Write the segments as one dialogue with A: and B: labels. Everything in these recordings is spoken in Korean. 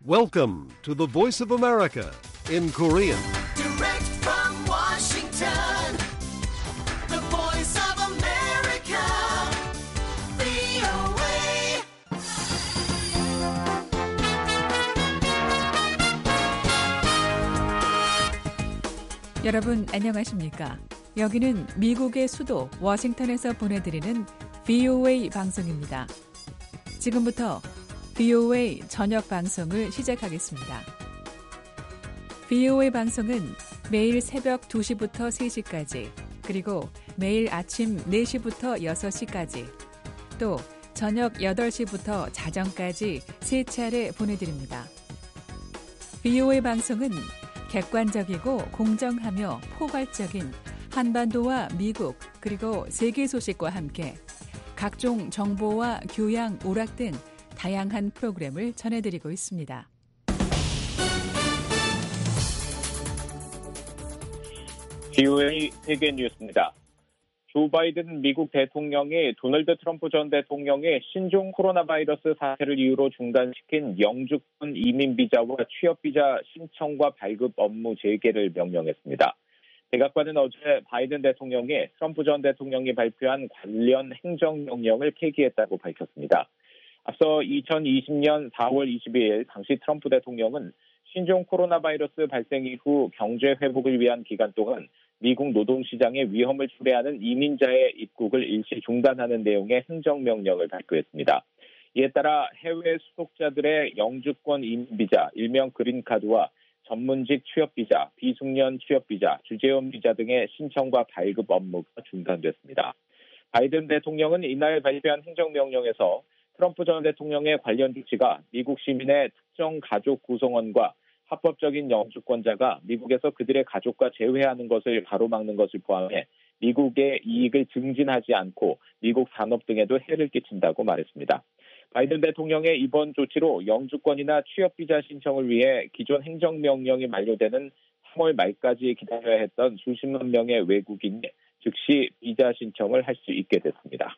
A: Welcome to the Voice of America in Korean.
B: Direct from Washington, the voice of America, VOA.
C: 여러분 안녕하십니까? 여기는 미국의 수도 워싱턴에서 보내드리는 VOA 방송입니다. 지금부터 VOA 저녁 방송을 시작하겠습니다. VOA 방송은 매일 새벽 2시부터 3시까지, 그리고 매일 아침 4시부터 6시까지, 또 저녁 8시부터 자정까지 3차례 보내드립니다. VOA 방송은 객관적이고 공정하며 포괄적인 한반도와 미국 그리고 세계 소식과 함께 각종 정보와 교양, 오락 등 다양한 프로그램을 전해드리고 있습니다.
D: VOA 세계 뉴스입니다. 조 바이든 미국 대통령이 도널드 트럼프 전 대통령의 신종 코로나 바이러스 사태를 이유로 중단시킨 영주권 이민 비자와 취업 비자 신청과 발급 업무 재개를 명령했습니다. 백악관은 어제 바이든 대통령이 트럼프 전 대통령이 발표한 관련 행정명령을 폐기했다고 밝혔습니다. 앞서 2020년 4월 22일 당시 트럼프 대통령은 신종 코로나 바이러스 발생 이후 경제 회복을 위한 기간 동안 미국 노동시장에 위험을 초래하는 이민자의 입국을 일시 중단하는 내용의 행정명령을 발표했습니다. 이에 따라 해외 수속자들의 영주권 이민비자, 일명 그린카드와 전문직 취업비자, 비숙련 취업비자, 주재원 비자 등의 신청과 발급 업무가 중단됐습니다. 바이든 대통령은 이날 발표한 행정명령에서 트럼프 전 대통령의 관련 조치가 미국 시민의 특정 가족 구성원과 합법적인 영주권자가 미국에서 그들의 가족과 재회하는 것을 가로막는 것을 포함해 미국의 이익을 증진하지 않고 미국 산업 등에도 해를 끼친다고 말했습니다. 바이든 대통령의 이번 조치로 영주권이나 취업비자 신청을 위해 기존 행정명령이 만료되는 3월 말까지 기다려야 했던 수십만 명의 외국인이 즉시 비자 신청을 할 수 있게 됐습니다.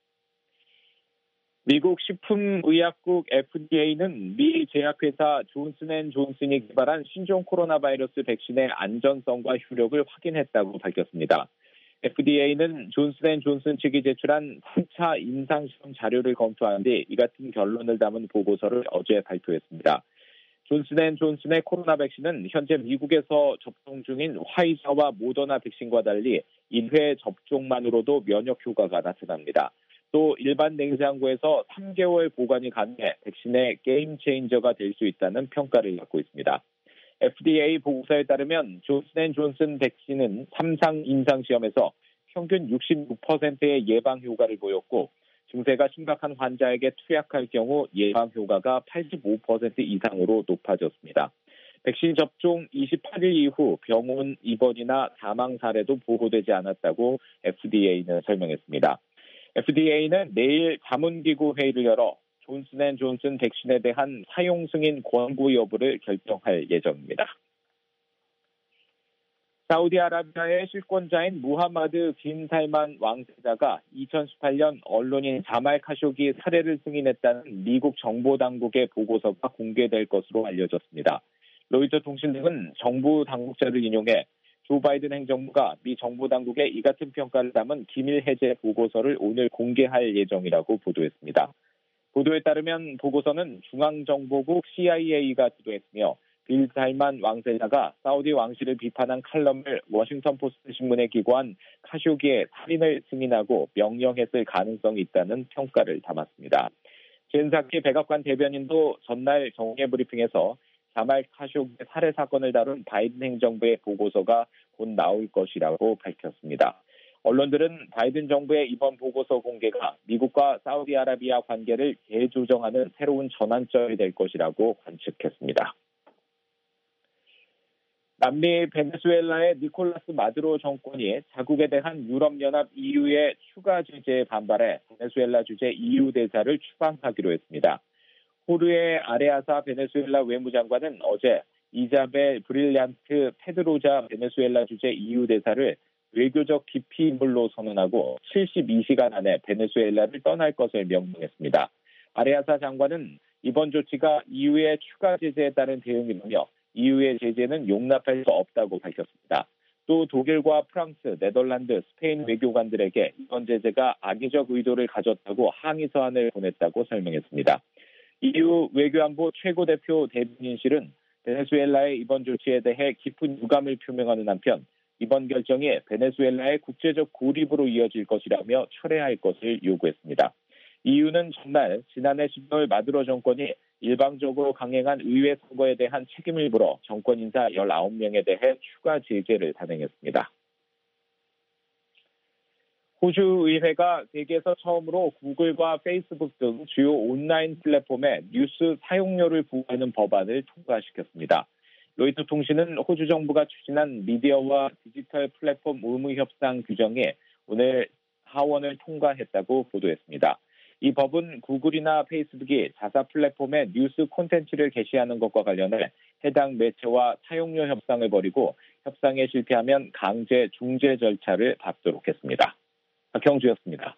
D: 미국 식품의약국 FDA는 미 제약회사 존슨앤존슨이 개발한 신종 코로나 바이러스 백신의 안전성과 효력을 확인했다고 밝혔습니다. FDA는 존슨앤존슨 측이 제출한 3차 임상시험 자료를 검토한 뒤 이 같은 결론을 담은 보고서를 어제 발표했습니다. 존슨앤존슨의 코로나 백신은 현재 미국에서 접종 중인 화이자와 모더나 백신과 달리 1회 접종만으로도 면역 효과가 나타납니다. 또 일반 냉장고에서 3개월 보관이 가능해 백신의 게임 체인저가 될 수 있다는 평가를 받고 있습니다. FDA 보고서에 따르면 존슨앤존슨 백신은 3상 임상시험에서 평균 66%의 예방 효과를 보였고 증세가 심각한 환자에게 투약할 경우 예방 효과가 85% 이상으로 높아졌습니다. 백신 접종 28일 이후 병원 입원이나 사망 사례도 보고되지 않았다고 FDA는 설명했습니다. FDA는 내일 자문기구 회의를 열어 존슨앤존슨 백신에 대한 사용 승인 권고 여부를 결정할 예정입니다. 사우디아라비아의 실권자인 무하마드 빈 살만 왕세자가 2018년 언론인 자말 카쇼기 살해를 승인했다는 미국 정보당국의 보고서가 공개될 것으로 알려졌습니다. 로이터 통신 등은 정부 당국자를 인용해 조 바이든 행정부가 미 정보당국의 이 같은 평가를 담은 기밀 해제 보고서를 오늘 공개할 예정이라고 보도했습니다. 보도에 따르면 보고서는 중앙정보국 CIA가 주도했으며 빌 살만 왕세자가 사우디 왕실을 비판한 칼럼을 워싱턴 포스트 신문에 기고한 카쇼기의 살인을 승인하고 명령했을 가능성이 있다는 평가를 담았습니다. 젠사키 백악관 대변인도 전날 정례 브리핑에서 자말 카쇼기의 살해 사건을 다룬 바이든 행정부의 보고서가 곧 나올 것이라고 밝혔습니다. 언론들은 바이든 정부의 이번 보고서 공개가 미국과 사우디아라비아 관계를 재조정하는 새로운 전환점이 될 것이라고 관측했습니다. 남미 베네수엘라의 니콜라스 마두로 정권이 자국에 대한 유럽연합 EU의 추가 제재에 반발해 베네수엘라 주재 EU 대사를 추방하기로 했습니다. 호르에 아레아사 베네수엘라 외무장관은 어제 이자벨 브릴란트 페드로자 베네수엘라 주재 EU 대사를 외교적 기피인물로 선언하고 72시간 안에 베네수엘라를 떠날 것을 명령했습니다. 아레아사 장관은 이번 조치가 EU의 추가 제재에 따른 대응이라며 EU의 제재는 용납할 수 없다고 밝혔습니다. 또 독일과 프랑스, 네덜란드, 스페인 외교관들에게 이번 제재가 악의적 의도를 가졌다고 항의 서한을 보냈다고 설명했습니다. EU 외교안보 최고대표 대변인실은 베네수엘라의 이번 조치에 대해 깊은 유감을 표명하는 한편 이번 결정이 베네수엘라의 국제적 고립으로 이어질 것이라며 철회할 것을 요구했습니다. EU는 전날 지난해 12월 마두로 정권이 일방적으로 강행한 의회 선거에 대한 책임을 물어 정권 인사 19명에 대해 추가 제재를 단행했습니다. 호주 의회가 세계에서 처음으로 구글과 페이스북 등 주요 온라인 플랫폼에 뉴스 사용료를 부과하는 법안을 통과시켰습니다. 로이터 통신은 호주 정부가 추진한 미디어와 디지털 플랫폼 의무 협상 규정이 오늘 하원을 통과했다고 보도했습니다. 이 법은 구글이나 페이스북이 자사 플랫폼에 뉴스 콘텐츠를 게시하는 것과 관련해 해당 매체와 사용료 협상을 벌이고 협상에 실패하면 강제 중재 절차를 밟도록 했습니다. 박형주였습니다.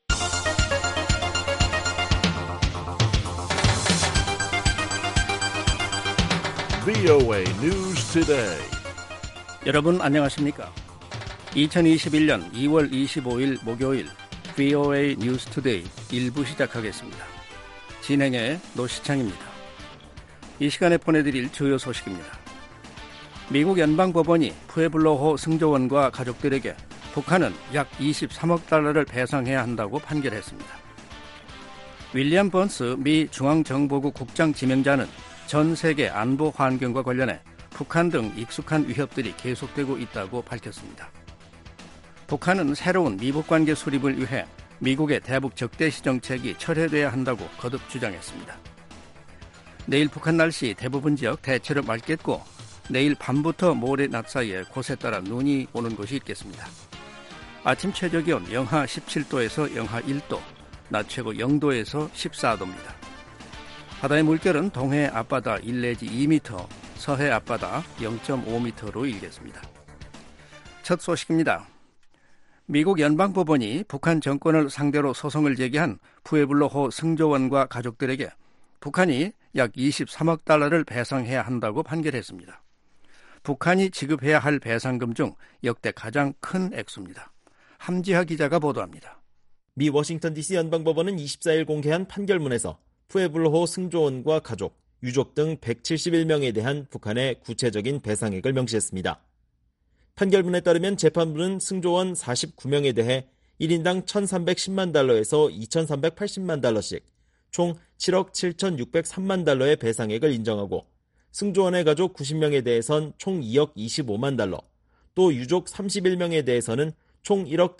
A: VOA News Today.
E: 여러분 안녕하십니까? 2021년 2월 25일 목요일 VOA News Today 1부 시작하겠습니다. 진행의 노시창입니다. 이 시간에 보내드릴 주요 소식입니다. 미국 연방법원이 푸에블로호 승조원과 가족들에게 북한은 약 23억 달러를 배상해야 한다고 판결했습니다. 윌리엄 번스 미 중앙정보국 국장 지명자는 전 세계 안보 환경과 관련해 북한 등 익숙한 위협들이 계속되고 있다고 밝혔습니다. 북한은 새로운 미북관계 수립을 위해 미국의 대북 적대시 정책이 철회돼야 한다고 거듭 주장했습니다. 내일 북한 날씨 대부분 지역 대체로 맑겠고 내일 밤부터 모레 낮 사이에 곳에 따라 눈이 오는 곳이 있겠습니다. 아침 최저기온 영하 17도에서 영하 1도, 낮 최고 0도에서 14도입니다. 바다의 물결은 동해 앞바다 1 내지 2m, 서해 앞바다 0.5m로 일겠습니다. 첫 소식입니다. 미국 연방법원이 북한 정권을 상대로 소송을 제기한 푸에블로호 승조원과 가족들에게 북한이 약 23억 달러를 배상해야 한다고 판결했습니다. 북한이 지급해야 할 배상금 중 역대 가장 큰 액수입니다. 함지하 기자가 보도합니다.
F: 미 워싱턴 DC 연방법원은 24일 공개한 판결문에서 푸에블로호 승조원과 가족, 유족 등 171명에 대한 북한의 구체적인 배상액을 명시했습니다. 판결문에 따르면 재판부는 승조원 49명에 대해 1인당 1,310만 달러에서 2,380만 달러씩 총 7억 7,603만 달러의 배상액을 인정하고 승조원의 가족 90명에 대해선 총 2억 25만 달러, 또 유족 31명에 대해서는 총 1억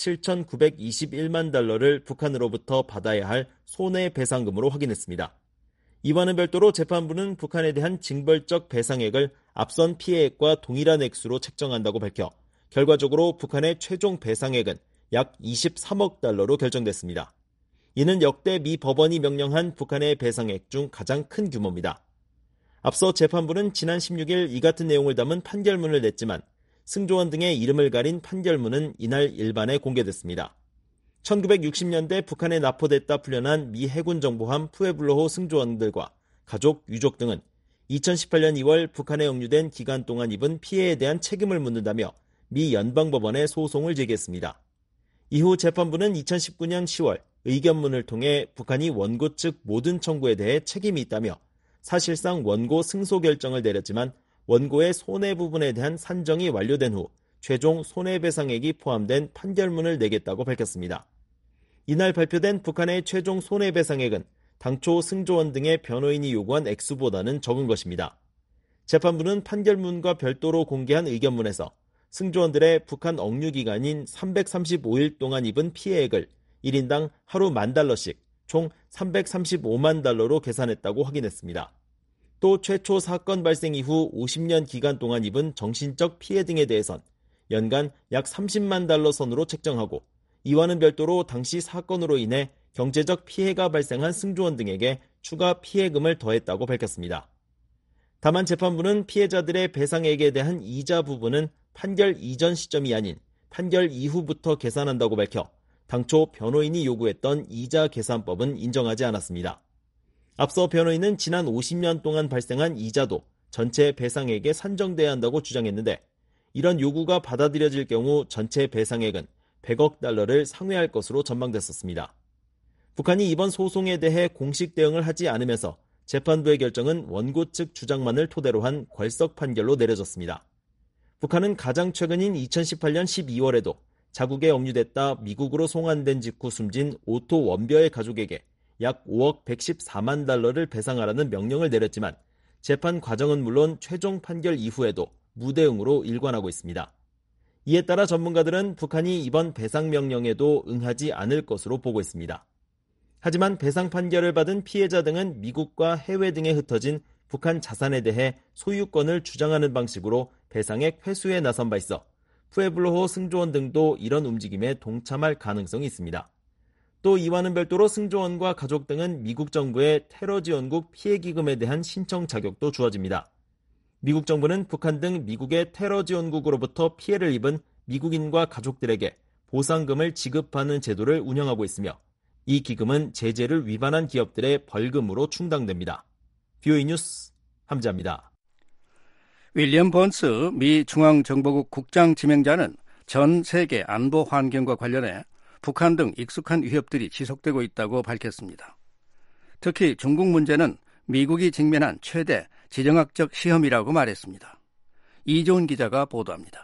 F: 7,921만 달러를 북한으로부터 받아야 할 손해배상금으로 확인했습니다. 이와는 별도로 재판부는 북한에 대한 징벌적 배상액을 앞선 피해액과 동일한 액수로 책정한다고 밝혀 결과적으로 북한의 최종 배상액은 약 23억 달러로 결정됐습니다. 이는 역대 미 법원이 명령한 북한의 배상액 중 가장 큰 규모입니다. 앞서 재판부는 지난 16일 이 같은 내용을 담은 판결문을 냈지만 승조원 등의 이름을 가린 판결문은 이날 일반에 공개됐습니다. 1960년대 북한에 납포됐다 풀려난 미 해군 정보함 푸에블로호 승조원들과 가족, 유족 등은 2018년 2월 북한에 억류된 기간 동안 입은 피해에 대한 책임을 묻는다며 미 연방법원에 소송을 제기했습니다. 이후 재판부는 2019년 10월 의견문을 통해 북한이 원고 측 모든 청구에 대해 책임이 있다며 사실상 원고 승소 결정을 내렸지만 원고의 손해 부분에 대한 산정이 완료된 후 최종 손해배상액이 포함된 판결문을 내겠다고 밝혔습니다. 이날 발표된 북한의 최종 손해배상액은 당초 승조원 등의 변호인이 요구한 액수보다는 적은 것입니다. 재판부는 판결문과 별도로 공개한 의견문에서 승조원들의 북한 억류 기간인 335일 동안 입은 피해액을 1인당 하루 $10,000씩 총 335만 달러로 계산했다고 확인했습니다. 또 최초 사건 발생 이후 50년 기간 동안 입은 정신적 피해 등에 대해선 연간 약 30만 달러 선으로 책정하고 이와는 별도로 당시 사건으로 인해 경제적 피해가 발생한 승조원 등에게 추가 피해금을 더했다고 밝혔습니다. 다만 재판부는 피해자들의 배상액에 대한 이자 부분은 판결 이전 시점이 아닌 판결 이후부터 계산한다고 밝혀 당초 변호인이 요구했던 이자 계산법은 인정하지 않았습니다. 앞서 변호인은 지난 50년 동안 발생한 이자도 전체 배상액에 산정돼야 한다고 주장했는데 이런 요구가 받아들여질 경우 전체 배상액은 100억 달러를 상회할 것으로 전망됐었습니다. 북한이 이번 소송에 대해 공식 대응을 하지 않으면서 재판부의 결정은 원고 측 주장만을 토대로 한 궐석 판결로 내려졌습니다. 북한은 가장 최근인 2018년 12월에도 자국에 억류됐다 미국으로 송환된 직후 숨진 오토 원벼의 가족에게 약 5억 114만 달러를 배상하라는 명령을 내렸지만 재판 과정은 물론 최종 판결 이후에도 무대응으로 일관하고 있습니다. 이에 따라 전문가들은 북한이 이번 배상 명령에도 응하지 않을 것으로 보고 있습니다. 하지만 배상 판결을 받은 피해자 등은 미국과 해외 등에 흩어진 북한 자산에 대해 소유권을 주장하는 방식으로 배상액 회수에 나선 바 있어 푸에블로호 승조원 등도 이런 움직임에 동참할 가능성이 있습니다. 또 이와는 별도로 승조원과 가족 등은 미국 정부의 테러 지원국 피해기금에 대한 신청 자격도 주어집니다. 미국 정부는 북한 등 미국의 테러 지원국으로부터 피해를 입은 미국인과 가족들에게 보상금을 지급하는 제도를 운영하고 있으며 이 기금은 제재를 위반한 기업들의 벌금으로 충당됩니다. VOA 뉴스 함지아입니다.
E: 윌리엄 번스 미 중앙정보국 국장 지명자는 전 세계 안보 환경과 관련해 북한 등 익숙한 위협들이 지속되고 있다고 밝혔습니다. 특히 중국 문제는 미국이 직면한 최대 지정학적 시험이라고 말했습니다. 이조은 기자가 보도합니다.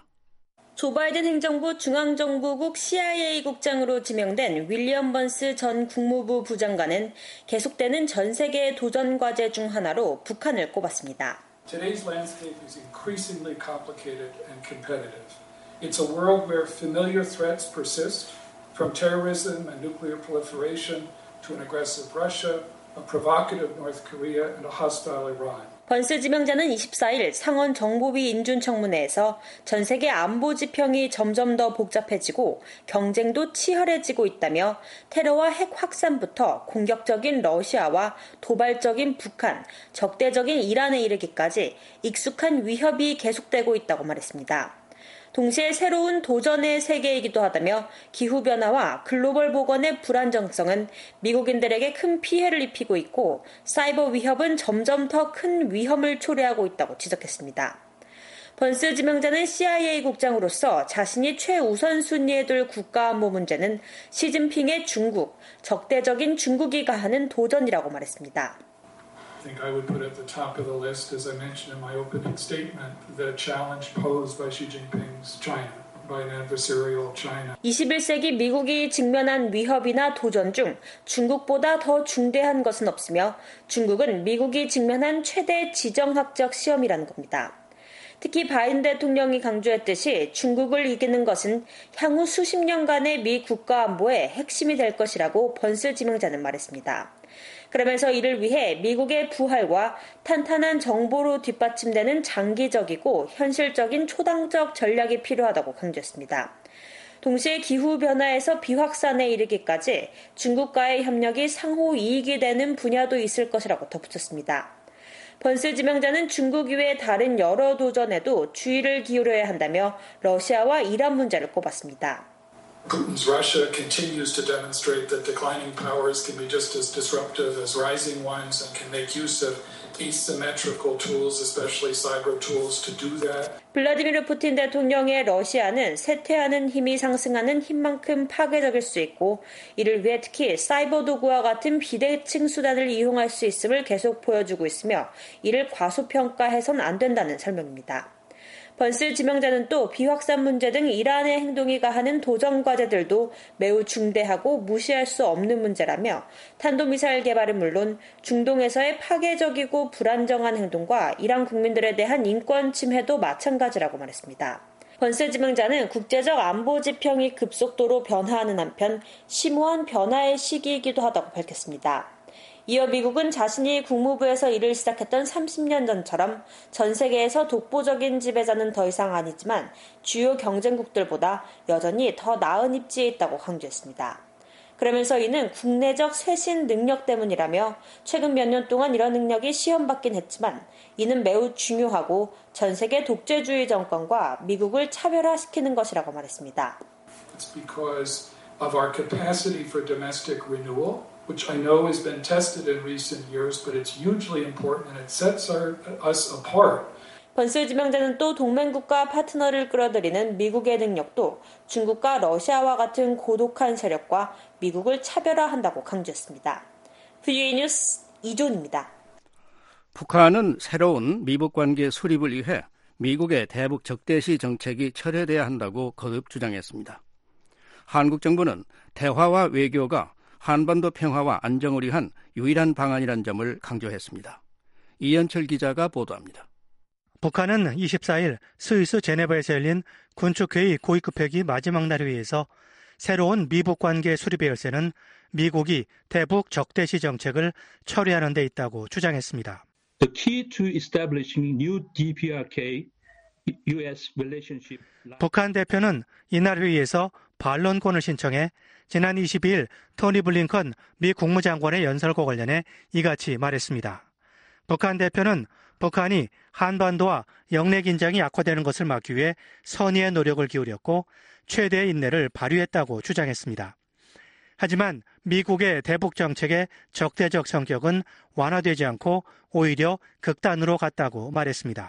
G: 조 바이든 행정부 중앙정보국 CIA 국장으로 지명된 윌리엄 번스 전 국무부 부장관은 계속되는 전 세계의 도전 과제 중 하나로 북한을 꼽았습니다.
H: Today's landscape is increasingly complicated and competitive. It's a world where familiar threats persist, from terrorism and nuclear proliferation to an aggressive Russia, a provocative North Korea, and a hostile Iran.
G: 번스 지명자는 24일 상원 정보위 인준청문회에서 전 세계 안보 지평이 점점 더 복잡해지고 경쟁도 치열해지고 있다며 테러와 핵 확산부터 공격적인 러시아와 도발적인 북한, 적대적인 이란에 이르기까지 익숙한 위협이 계속되고 있다고 말했습니다. 동시에 새로운 도전의 세계이기도 하다며 기후변화와 글로벌 보건의 불안정성은 미국인들에게 큰 피해를 입히고 있고 사이버 위협은 점점 더 큰 위험을 초래하고 있다고 지적했습니다. 번스 지명자는 CIA 국장으로서 자신이 최우선순위에 둘 국가안보 문제는 시진핑의 중국, 적대적인 중국이 가하는 도전이라고 말했습니다.
H: I think I would put at the top of the list, as I mentioned in my opening statement, the challenge posed by Xi Jinping's China, by an adversarial China.
G: 21세기 미국이 직면한 위협이나 도전 중 중국보다 더 중대한 것은 없으며 중국은 미국이 직면한 최대 지정학적 시험이라는 겁니다. 특히 바이든 대통령이 강조했듯이 중국을 이기는 것은 향후 수십 년간의 미 국가안보의 핵심이 될 것이라고 번스 지명자는 말했습니다. 그러면서 이를 위해 미국의 부활과 탄탄한 정보로 뒷받침되는 장기적이고 현실적인 초당적 전략이 필요하다고 강조했습니다. 동시에 기후변화에서 비확산에 이르기까지 중국과의 협력이 상호 이익이 되는 분야도 있을 것이라고 덧붙였습니다. 번스 지명자는 중국 이외의 다른 여러 도전에도 주의를 기울여야 한다며 러시아와 이란 문제를 꼽았습니다.
H: Putin's Russia continues to demonstrate that declining powers can be just as disruptive as rising ones and can make use of asymmetrical tools, especially cyber tools, to do that.
G: 블라디미르 푸틴 대통령의 러시아는 쇠퇴하는 힘이 상승하는 힘만큼 파괴적일 수 있고 이를 위해 특히 사이버 도구와 같은 비대칭 수단을 이용할 수 있음을 계속 보여주고 있으며 이를 과소평가해선 안 된다는 설명입니다. 번스 지명자는 또 비확산 문제 등 이란의 행동이 가하는 도전 과제들도 매우 중대하고 무시할 수 없는 문제라며 탄도미사일 개발은 물론 중동에서의 파괴적이고 불안정한 행동과 이란 국민들에 대한 인권 침해도 마찬가지라고 말했습니다. 번스 지명자는 국제적 안보 지평이 급속도로 변화하는 한편 심오한 변화의 시기이기도 하다고 밝혔습니다. 이어 미국은 자신이 국무부에서 일을 시작했던 30년 전처럼 전 세계에서 독보적인 지배자는 더 이상 아니지만 주요 경쟁국들보다 여전히 더 나은 입지에 있다고 강조했습니다. 그러면서 이는 국내적 쇄신 능력 때문이라며 최근 몇 년 동안 이런 능력이 시험받긴 했지만 이는 매우 중요하고 전 세계 독재주의 정권과 미국을 차별화시키는 것이라고 말했습니다.
H: It's because of our capacity for domestic renewal which I know has been tested in recent years, but it's hugely important and it sets us apart.
G: 번슬 지명자는 또 동맹국가 파트너를 끌어들이는 미국의 능력도 중국과 러시아와 같은 고독한 세력과 미국을 차별화한다고 강조했습니다. VOA 뉴스 이존입니다.
E: 북한은 새로운 미북 관계 수립을 위해 미국의 대북 적대시 정책이 철회돼야 한다고 거듭 주장했습니다. 한국 정부는 대화와 외교가 한반도 평화와 안정을 위한 유일한 방안이라는 점을 강조했습니다. 이현철 기자가 보도합니다.
I: 북한은 24일 스위스 제네바에서 열린 군축회의 고위급회기 마지막 날 회의에서 새로운 미북 관계 수립의 열쇠는 미국이 대북 적대시 정책을 철회하는 데 있다고 주장했습니다.
J: The key to establishing new DPRK-US relationship.
I: 북한 대표는 이날 회의에서 반론권을 신청해 지난 22일 토니 블링컨 미 국무장관의 연설과 관련해 이같이 말했습니다. 북한 대표는 북한이 한반도와 영내 긴장이 악화되는 것을 막기 위해 선의의 노력을 기울였고 최대의 인내를 발휘했다고 주장했습니다. 하지만 미국의 대북 정책의 적대적 성격은 완화되지 않고 오히려 극단으로 갔다고 말했습니다.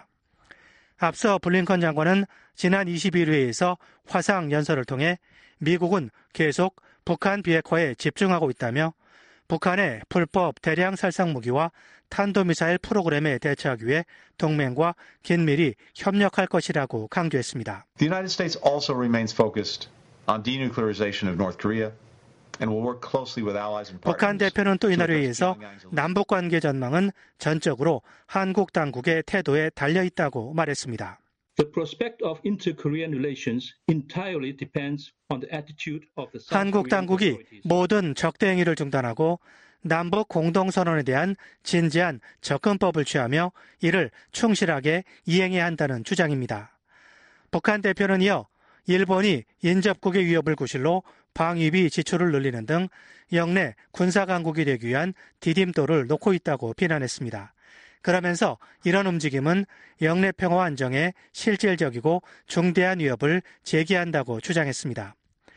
I: 앞서 블링컨 장관은 지난 22일 회의에서 화상 연설을 통해 미국은 계속 북한 비핵화에 집중하고 있다며 북한의 불법 대량 살상 무기와 탄도미사일 프로그램에 대처하기 위해 동맹과 긴밀히 협력할 것이라고 강조했습니다.
K: The United States also remains focused on denuclearization of North Korea and will work closely with allies and partners.
I: 북한 대표는 또 이날 회의에서 남북 관계 전망은 전적으로 한국 당국의 태도에 달려 있다고 말했습니다.
J: The prospect of inter-Korean relations entirely depends on the attitude of the South
I: 한국
J: Korean
I: 당국이
J: authorities.
I: 모든 적대 행위를 중단하고 남북 공동선언에 대한 진지한 접근법을 취하며 이를 충실하게 이행해야 한다는 주장입니다. 북한 대표는 이어 일본이 인접국의 위협을 구실로 방위비 지출을 늘리는 등 영내 군사강국이 되기 위한 디딤돌을 놓고 있다고 비난했습니다. 그러면서 이런 움직임은 영내 평화와 안정에 실질적이고 중대한 위협을 제기한다고 주장했습니다.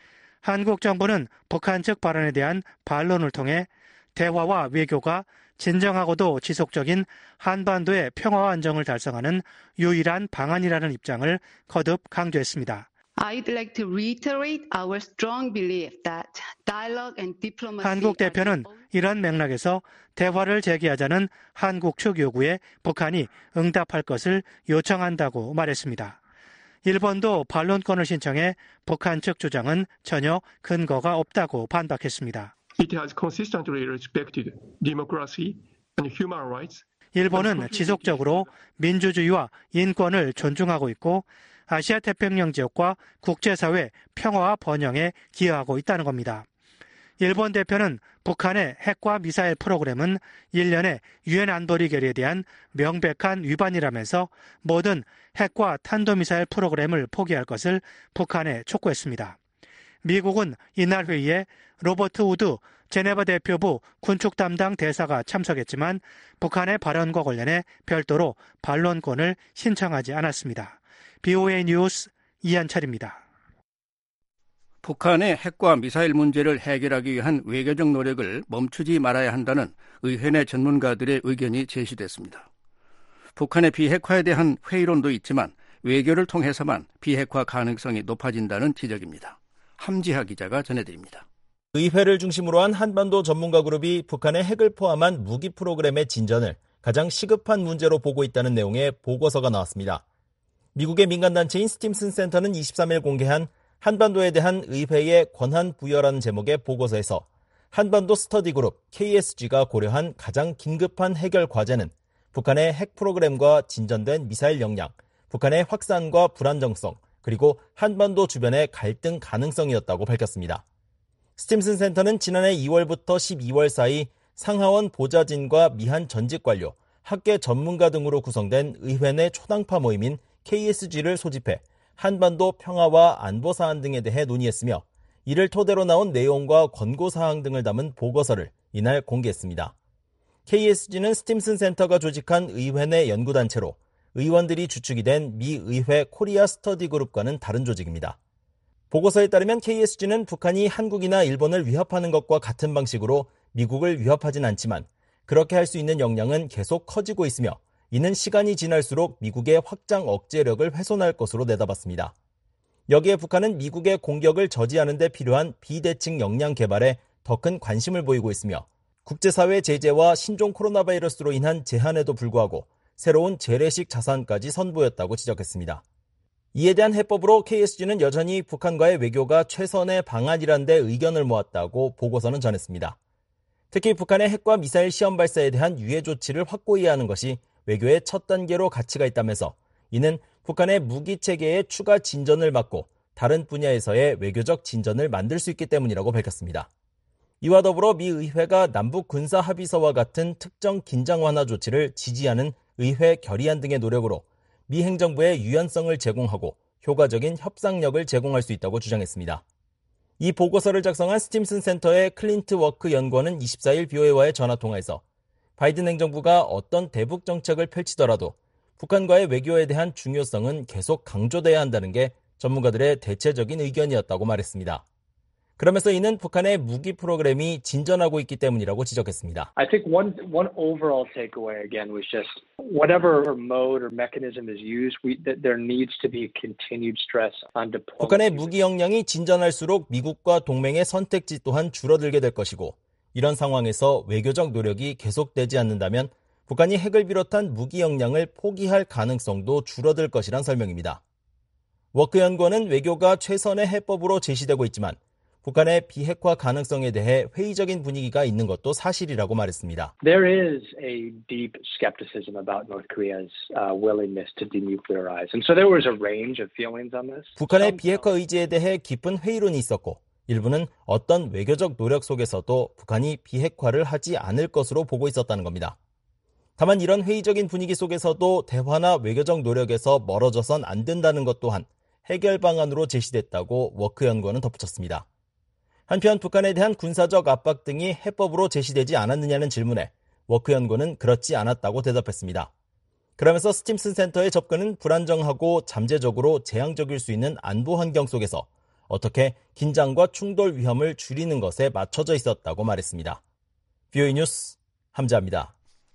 I: 한국 정부는 북한 측 발언에 대한 반론을 통해 대화와 외교가 진정하고도 지속적인 한반도의 평화와 안정을 달성하는 유일한 방안이라는 입장을 거듭 강조했습니다.
L: I'd like to reiterate our strong belief that dialogue and diplomacy.
I: 한국 대표는 이런 맥락에서 대화를 재개하자는 한국 측 요구에 북한이 응답할 것을 요청한다고 말했습니다. 일본도 반론권을 신청해 북한 측 주장은 전혀 근거가 없다고 반박했습니다.
M: It has consistently respected democracy and human rights.
I: 일본은 지속적으로 민주주의와 인권을 존중하고 있고 아시아 태평양 지역과 국제사회 평화와 번영에 기여하고 있다는 겁니다. 일본 대표는 북한의 핵과 미사일 프로그램은 일련의 유엔 안보리 결의에 대한 명백한 위반이라면서 모든 핵과 탄도미사일 프로그램을 포기할 것을 북한에 촉구했습니다. 미국은 이날 회의에 로버트 우드 제네바 대표부 군축 담당 대사가 참석했지만 북한의 발언과 관련해 별도로 반론권을 신청하지 않았습니다. BOA 뉴스 이한철입니다.
E: 북한의 핵과 미사일 문제를 해결하기 위한 외교적 노력을 멈추지 말아야 한다는 의회 내 전문가들의 의견이 제시됐습니다. 북한의 비핵화에 대한 회의론도 있지만 외교를 통해서만 비핵화 가능성이 높아진다는 지적입니다. 함지하 기자가 전해드립니다.
F: 의회를 중심으로 한 한반도 전문가 그룹이 북한의 핵을 포함한 무기 프로그램의 진전을 가장 시급한 문제로 보고 있다는 내용의 보고서가 나왔습니다. 미국의 민간단체인 스팀슨 센터는 23일 공개한 한반도에 대한 의회의 권한 부여라는 제목의 보고서에서 한반도 스터디 그룹 KSG가 고려한 가장 긴급한 해결 과제는 북한의 핵 프로그램과 진전된 미사일 역량, 북한의 확산과 불안정성, 그리고 한반도 주변의 갈등 가능성이었다고 밝혔습니다. 스팀슨 센터는 지난해 2월부터 12월 사이 상하원 보좌진과 미한 전직 관료, 학계 전문가 등으로 구성된 의회 내 초당파 모임인 KSG를 소집해 한반도 평화와 안보 사안 등에 대해 논의했으며 이를 토대로 나온 내용과 권고사항 등을 담은 보고서를 이날 공개했습니다. KSG는 스팀슨 센터가 조직한 의회 내 연구단체로 의원들이 주축이 된 미 의회 코리아 스터디 그룹과는 다른 조직입니다. 보고서에 따르면 KSG는 북한이 한국이나 일본을 위협하는 것과 같은 방식으로 미국을 위협하진 않지만 그렇게 할 수 있는 역량은 계속 커지고 있으며 이는 시간이 지날수록 미국의 확장 억제력을 훼손할 것으로 내다봤습니다. 여기에 북한은 미국의 공격을 저지하는 데 필요한 비대칭 역량 개발에 더 큰 관심을 보이고 있으며 국제사회 제재와 신종 코로나 바이러스로 인한 제한에도 불구하고 새로운 재래식 자산까지 선보였다고 지적했습니다. 이에 대한 해법으로 KSG는 여전히 북한과의 외교가 최선의 방안이란 데 의견을 모았다고 보고서는 전했습니다. 특히 북한의 핵과 미사일 시험 발사에 대한 유예 조치를 확고히 하는 것이 외교의 첫 단계로 가치가 있다면서 이는 북한의 무기 체계의 추가 진전을 막고 다른 분야에서의 외교적 진전을 만들 수 있기 때문이라고 밝혔습니다. 이와 더불어 미 의회가 남북 군사 합의서와 같은 특정 긴장 완화 조치를 지지하는 의회 결의안 등의 노력으로 미 행정부에 유연성을 제공하고 효과적인 협상력을 제공할 수 있다고 주장했습니다. 이 보고서를 작성한 스팀슨 센터의 클린트 워크 연구원은 24일 BOA와의 전화통화에서 바이든 행정부가 어떤 대북 정책을 펼치더라도 북한과의 외교에 대한 중요성은 계속 강조돼야 한다는 게 전문가들의 대체적인 의견이었다고 말했습니다. 그러면서 이는 북한의 무기 프로그램이 진전하고 있기 때문이라고 지적했습니다.
N: I think one overall takeaway again was just whatever mode or mechanism is used, there needs to be continued stress on diplomacy.
F: 북한의 무기 역량이 진전할수록 미국과 동맹의 선택지 또한 줄어들게 될 것이고 이런 상황에서 외교적 노력이 계속되지 않는다면 북한이 핵을 비롯한 무기 역량을 포기할 가능성도 줄어들 것이란 설명입니다. 워크 연구원은 외교가 최선의 해법으로 제시되고 있지만 북한의 비핵화 가능성에 대해 회의적인 분위기가 있는 것도 사실이라고 말했습니다.
N: There is a deep skepticism about North Korea's willingness to denuclearize. And so there was a range of feelings on this.
F: 북한의 비핵화 의지에 대해 깊은 회의론이 있었고 일부는 어떤 외교적 노력 속에서도 북한이 비핵화를 하지 않을 것으로 보고 있었다는 겁니다. 다만 이런 회의적인 분위기 속에서도 대화나 외교적 노력에서 멀어져선 안 된다는 것 또한 해결 방안으로 제시됐다고 워크 연구원은 덧붙였습니다. 한편 북한에 대한 군사적 압박 등이 해법으로 제시되지 않았느냐는 질문에 워크 연구원은 그렇지 않았다고 대답했습니다. 그러면서 스팀슨 센터의 접근은 불안정하고 잠재적으로 재앙적일 수 있는 안보 환경 속에서 어떻게 긴장과 충돌 위험을 줄이는 것에 맞춰져 있었다고 말했습니다. BOA 뉴스 함자입니다.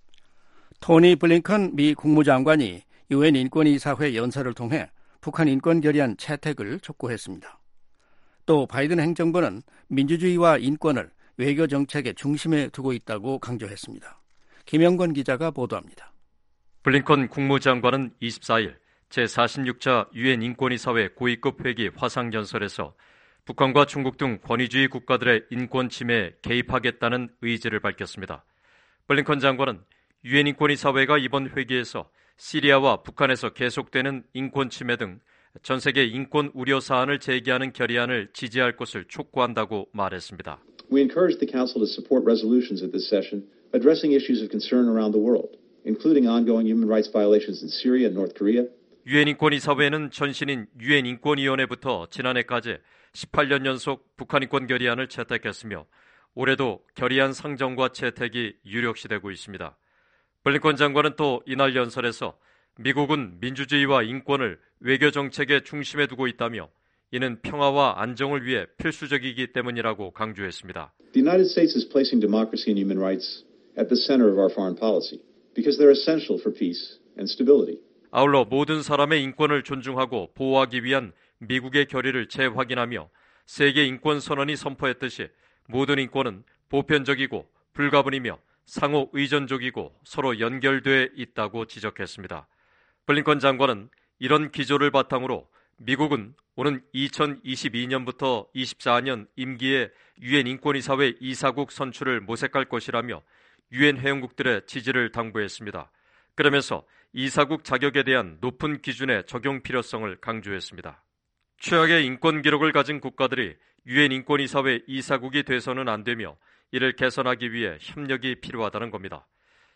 E: 토니 블링컨 미 국무장관이 유엔 인권이사회 연설을 통해 북한 인권 결의안 채택을 촉구했습니다. 또 바이든 행정부는 민주주의와 인권을 외교 정책의 중심에 두고 있다고 강조했습니다. 김영권 기자가 보도합니다.
O: 블링컨 국무장관은 24일 제46차 유엔 인권이사회 고위급 회기 화상연설에서 북한과 중국 등 권위주의 국가들의 인권 침해에 개입하겠다는 의지를 밝혔습니다. 블링컨 장관은 유엔 인권이사회가 이번 회기에서 시리아와 북한에서 계속되는 인권 침해 등 전 세계 인권 우려 사안을 제기하는 결의안을 지지할 것을 촉구한다고 말했습니다.
P: We encourage the Council to support resolutions at this session addressing issues of concern around the world, including ongoing human rights violations in Syria and North Korea.
O: 유엔 인권이사회는 전신인 유엔 인권위원회부터 지난해까지 18년 연속 북한 인권 결의안을 채택했으며 올해도 결의안 상정과 채택이 유력시되고 있습니다. 블링컨 장관은 또 이날 연설에서 미국은 민주주의와 인권을 외교 정책의 중심에 두고 있다며 이는 평화와 안정을 위해 필수적이기 때문이라고 강조했습니다.
P: The United States is placing democracy and human rights at the center of our foreign policy because they're essential for peace and stability.
O: 아울러 모든 사람의 인권을 존중하고 보호하기 위한 미국의 결의를 재확인하며 세계 인권 선언이 선포했듯이 모든 인권은 보편적이고 불가분이며 상호 의존적이고 서로 연결돼 있다고 지적했습니다. 블링컨 장관은 이런 기조를 바탕으로 미국은 오는 2022년부터 24년 임기에 유엔 인권이사회 이사국 선출을 모색할 것이라며 유엔 회원국들의 지지를 당부했습니다. 그러면서 이사국 자격에 대한 높은 기준의 적용 필요성을 강조했습니다. 최악의 인권 기록을 가진 국가들이 유엔 인권이사회 이사국이 돼서는 안 되며 이를 개선하기 위해 협력이 필요하다는 겁니다.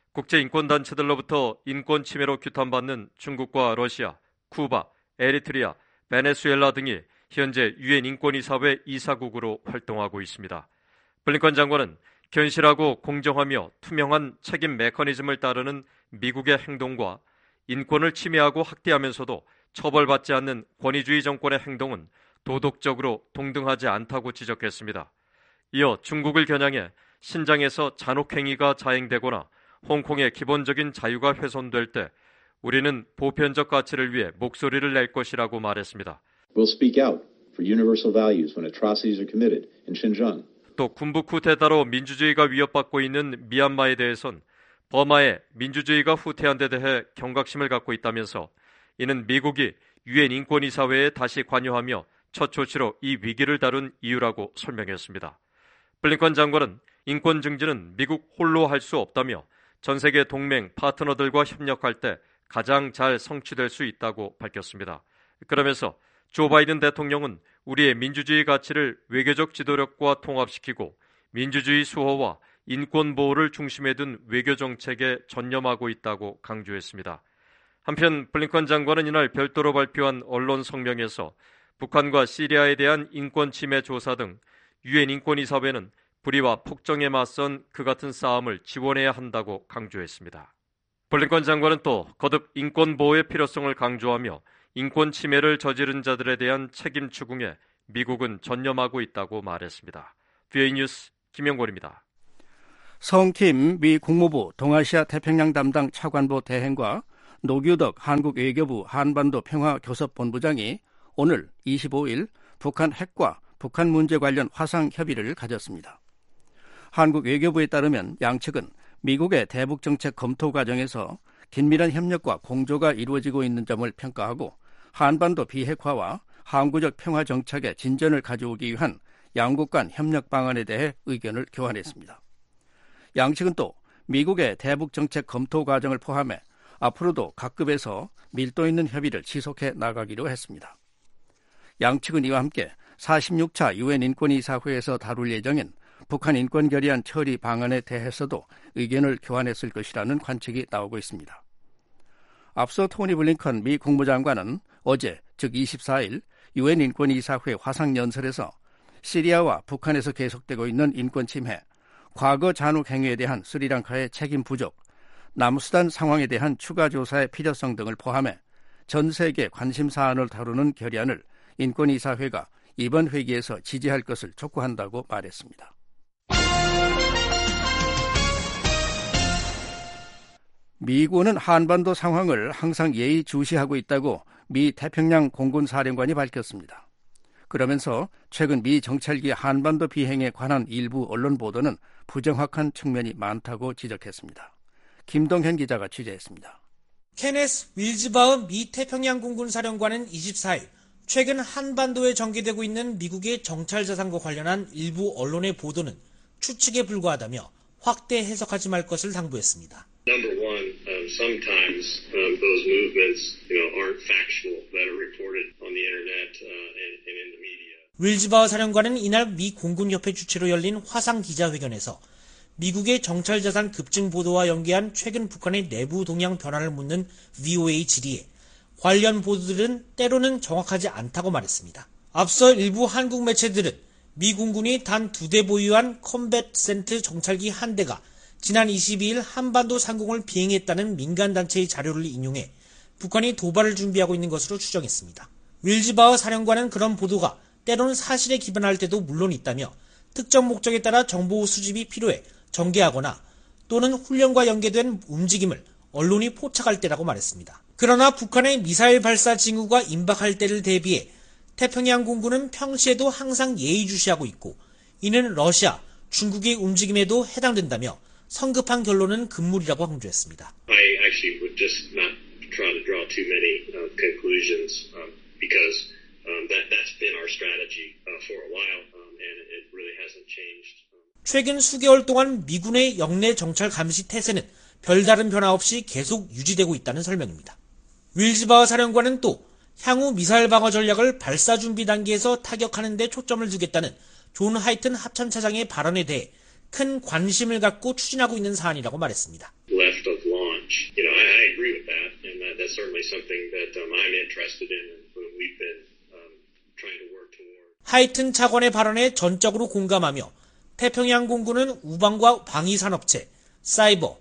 O: 국제인권단체들로부터 인권 침해로 규탄받는 중국과 러시아, 쿠바, 에리트리아, 베네수엘라 등이 현재 유엔 인권이사회 이사국으로 활동하고 있습니다. 블링컨 장관은 견실하고 공정하며 투명한 책임 메커니즘을 따르는 미국의 행동과 인권을 침해하고 학대하면서도 처벌받지 않는 권위주의 정권의 행동은 도덕적으로 동등하지 않다고 지적했습니다. 이어 중국을 겨냥해 신장에서 잔혹행위가 자행되거나 홍콩의 기본적인 자유가 훼손될 때 우리는 보편적 가치를 위해 목소리를 낼 것이라고 말했습니다.
P: We'll speak out for universal values when atrocities are committed in Xinjiang.
O: 또 군부 쿠데타로 민주주의가 위협받고 있는 미얀마에 대해선 버마의 민주주의가 후퇴한 데 대해 경각심을 갖고 있다면서 이는 미국이 유엔 인권이사회에 다시 관여하며 첫 조치로 이 위기를 다룬 이유라고 설명했습니다. 블링컨 장관은 인권 증진은 미국 홀로 할 수 없다며 전 세계 동맹 파트너들과 협력할 때 가장 잘 성취될 수 있다고 밝혔습니다. 그러면서 조 바이든 대통령은 우리의 민주주의 가치를 외교적 지도력과 통합시키고 민주주의 수호와 인권 보호를 중심에 둔 외교 정책에 전념하고 있다고 강조했습니다. 한편 블링컨 장관은 이날 별도로 발표한 언론 성명에서 북한과 시리아에 대한 인권 침해 조사 등 유엔 인권이사회는 불의와 폭정에 맞선 그 같은 싸움을 지원해야 한다고 강조했습니다. 블링컨 장관은 또 거듭 인권 보호의 필요성을 강조하며 인권 침해를 저지른 자들에 대한 책임 추궁에 미국은 전념하고 있다고 말했습니다. VOA 뉴스 김영권입니다.
E: 성킴 미 국무부 동아시아 태평양 담당 차관보 대행과 노규덕 한국 외교부 한반도 평화교섭본부장이 오늘 25일 북한 핵과 북한 문제 관련 화상 협의를 가졌습니다. 한국 외교부에 따르면 양측은 미국의 대북 정책 검토 과정에서 긴밀한 협력과 공조가 이루어지고 있는 점을 평가하고 한반도 비핵화와 항구적 평화 정착에 진전을 가져오기 위한 양국 간 협력 방안에 대해 의견을 교환했습니다. 양측은 또 미국의 대북 정책 검토 과정을 포함해 앞으로도 각급에서 밀도 있는 협의를 지속해 나가기로 했습니다. 양측은 이와 함께 46차 유엔 인권이사회에서 다룰 예정인 북한 인권 결의안 처리 방안에 대해서도 의견을 교환했을 것이라는 관측이 나오고 있습니다. 앞서 토니 블링컨 미 국무장관은 어제 즉 24일 유엔 인권이사회 화상연설에서 시리아와 북한에서 계속되고 있는 인권 침해, 과거 잔혹 행위에 대한 스리랑카의 책임 부족, 남수단 상황에 대한 추가 조사의 필요성 등을 포함해 전 세계 관심 사안을 다루는 결의안을 인권이사회가 이번 회기에서 지지할 것을 촉구한다고 말했습니다. 미군은 한반도 상황을 항상 예의주시하고 있다고 미 태평양 공군사령관이 밝혔습니다. 그러면서 최근 미 정찰기 한반도 비행에 관한 일부 언론 보도는 부정확한 측면이 많다고 지적했습니다. 김동현 기자가 취재했습니다.
Q: 케네스 윌즈바흐 미 태평양 공군사령관은 24일 최근 한반도에 전개되고 있는 미국의 정찰 자산과 관련한 일부 언론의 보도는 추측에 불과하다며 확대 해석하지 말 것을 당부했습니다.
R: Number one, sometimes those movements, aren't factual that are reported on the internet and in the media.
Q: 윌즈바흐 사령관은 이날 미 공군협회 주최로 열린 화상 기자회견에서 미국의 정찰 자산 급증 보도와 연계한 최근 북한의 내부 동향 변화를 묻는 VOA 질의에 관련 보도들은 때로는 정확하지 않다고 말했습니다. 앞서 일부 한국 매체들은 미 공군이 단 2대 보유한 컴뱃 센트 정찰기 한 대가 지난 22일 한반도 상공을 비행했다는 민간단체의 자료를 인용해 북한이 도발을 준비하고 있는 것으로 추정했습니다. 윌즈바흐 사령관은 그런 보도가 때로는 사실에 기반할 때도 물론 있다며 특정 목적에 따라 정보 수집이 필요해 전개하거나 또는 훈련과 연계된 움직임을 언론이 포착할 때라고 말했습니다. 그러나 북한의 미사일 발사 징후가 임박할 때를 대비해 태평양 공군은 평시에도 항상 예의주시하고 있고 이는 러시아, 중국의 움직임에도 해당된다며 성급한 결론은 금물이라고 강조했습니다.
R: I actually would just not try to draw too many conclusions because that's been our strategy for a while and it really hasn't changed.
Q: 최근 수개월 동안 미군의 영내 정찰 감시 태세는 별다른 변화 없이 계속 유지되고 있다는 설명입니다. 윌즈바흐 사령관은 또 향후 미사일 방어 전략을 발사 준비 단계에서 타격하는 데 초점을 두겠다는 존 하이튼 합참차장의 발언에 대해 큰 관심을 갖고 추진하고 있는 사안이라고 말했습니다.
R: Left of launch, I agree with that, and that's certainly something that I'm interested in, and we've been trying to work toward.
Q: 하이튼 차관의 발언에 전적으로 공감하며 태평양 공군은 우방과 방위 산업체, 사이버,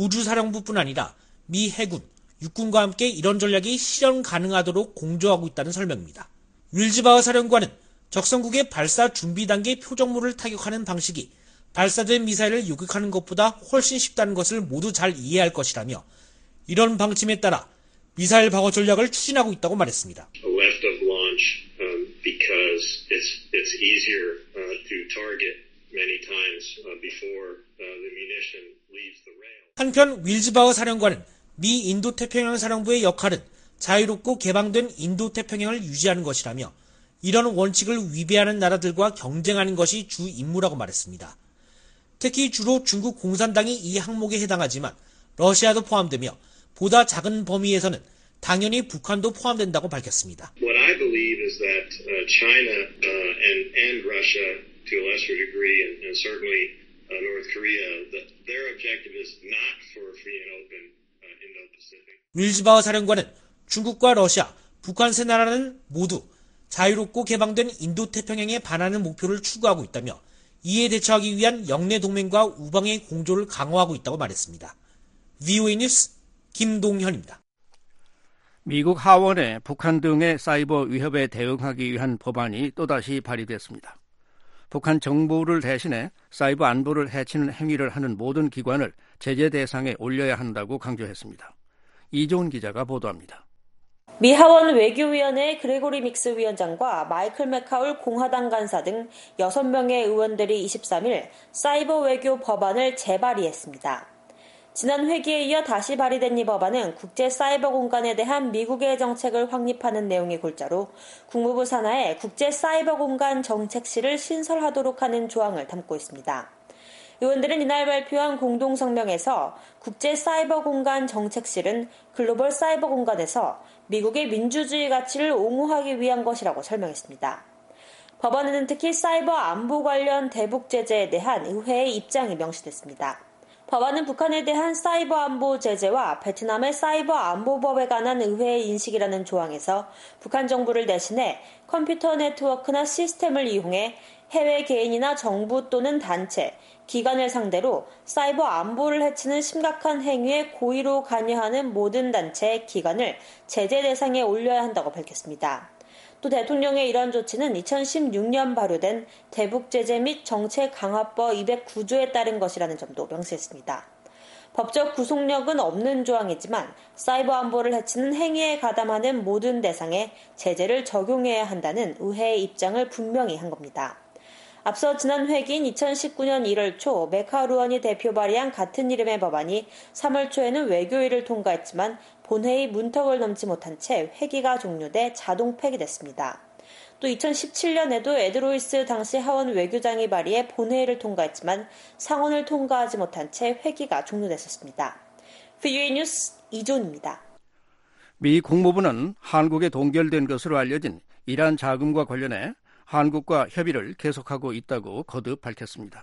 Q: 우주사령부뿐 아니라 미 해군, 육군과 함께 이런 전략이 실현 가능하도록 공조하고 있다는 설명입니다. 윌즈바흐 사령관은 적성국의 발사 준비 단계 표적물을 타격하는 방식이 발사된 미사일을 요격하는 것보다 훨씬 쉽다는 것을 모두 잘 이해할 것이라며 이런 방침에 따라 미사일 방어 전략을 추진하고 있다고 말했습니다.
R: Left of launch because it's easier to target many times before the munition leaves the rail.
Q: 한편 윌즈바흐 사령관은 미 인도태평양 사령부의 역할은 자유롭고 개방된 인도태평양을 유지하는 것이라며 이런 원칙을 위배하는 나라들과 경쟁하는 것이 주 임무라고 말했습니다. 특히 주로 중국 공산당이 이 항목에 해당하지만 러시아도 포함되며 보다 작은 범위에서는 당연히 북한도 포함된다고 밝혔습니다.
R: What I believe is that China and Russia, to a lesser degree, and certainly North Korea, their objective is not for a free and open Indo-Pacific.
Q: 윌즈바흐 사령관은 중국과 러시아, 북한 세 나라는 모두 자유롭고 개방된 인도태평양에 반하는 목표를 추구하고 있다며 이에 대처하기 위한 영내 동맹과 우방의 공조를 강화하고 있다고 말했습니다. VOA 뉴스 김동현입니다.
E: 미국 하원에 북한 등의 사이버 위협에 대응하기 위한 법안이 또다시 발의됐습니다. 북한 정부를 대신해 사이버 안보를 해치는 행위를 하는 모든 기관을 제재 대상에 올려야 한다고 강조했습니다. 이종훈 기자가 보도합니다.
G: 미 하원 외교위원회 그레고리 믹스 위원장과 마이클 맥카울 공화당 간사 등 6명의 의원들이 23일 사이버 외교 법안을 재발의했습니다. 지난 회기에 이어 다시 발의된 이 법안은 국제 사이버 공간에 대한 미국의 정책을 확립하는 내용의 골자로 국무부 산하에 국제 사이버 공간 정책실을 신설하도록 하는 조항을 담고 있습니다. 의원들은 이날 발표한 공동성명에서 국제 사이버 공간 정책실은 글로벌 사이버 공간에서 미국의 민주주의 가치를 옹호하기 위한 것이라고 설명했습니다. 법안에는 특히 사이버 안보 관련 대북 제재에 대한 의회의 입장이 명시됐습니다. 법안은 북한에 대한 사이버 안보 제재와 베트남의 사이버 안보법에 관한 의회의 인식이라는 조항에서 북한 정부를 대신해 컴퓨터 네트워크나 시스템을 이용해 해외 개인이나 정부 또는 단체, 기관을 상대로 사이버 안보를 해치는 심각한 행위에 고의로 관여하는 모든 단체, 기관을 제재 대상에 올려야 한다고 밝혔습니다. 또 대통령의 이런 조치는 2016년 발효된 대북 제재 및 정책 강화법 209조에 따른 것이라는 점도 명시했습니다. 법적 구속력은 없는 조항이지만 사이버 안보를 해치는 행위에 가담하는 모든 대상에 제재를 적용해야 한다는 의회의 입장을 분명히 한 겁니다. 앞서 지난 회기인 2019년 1월 초 맥카울 의원이 대표 발의한 같은 이름의 법안이 3월 초에는 외교위를 통과했지만 본회의 문턱을 넘지 못한 채 회기가 종료돼 자동 폐기됐습니다. 또 2017년에도 에드 로이스 당시 하원 외교장이 발의해 본회의를 통과했지만 상원을 통과하지 못한 채 회기가 종료됐었습니다. VOA 뉴스 이존입니다.
E: 미 국무부는 한국에 동결된 것으로 알려진 이란 자금과 관련해 한국과 협의를 계속하고 있다고 거듭 밝혔습니다.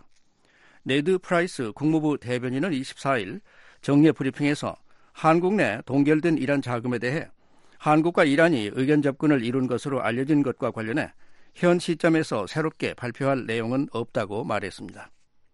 E: 네드 프라이스 국무부 대변인은 24일 정례 브리핑에서 한국 내 동결된 이란 자금에 대해 한국과 이란이 의견 접근을 이룬 것으로 알려진 것과 관련해 현 시점에서 새롭게 발표할 내용은 없다고 말했습니다.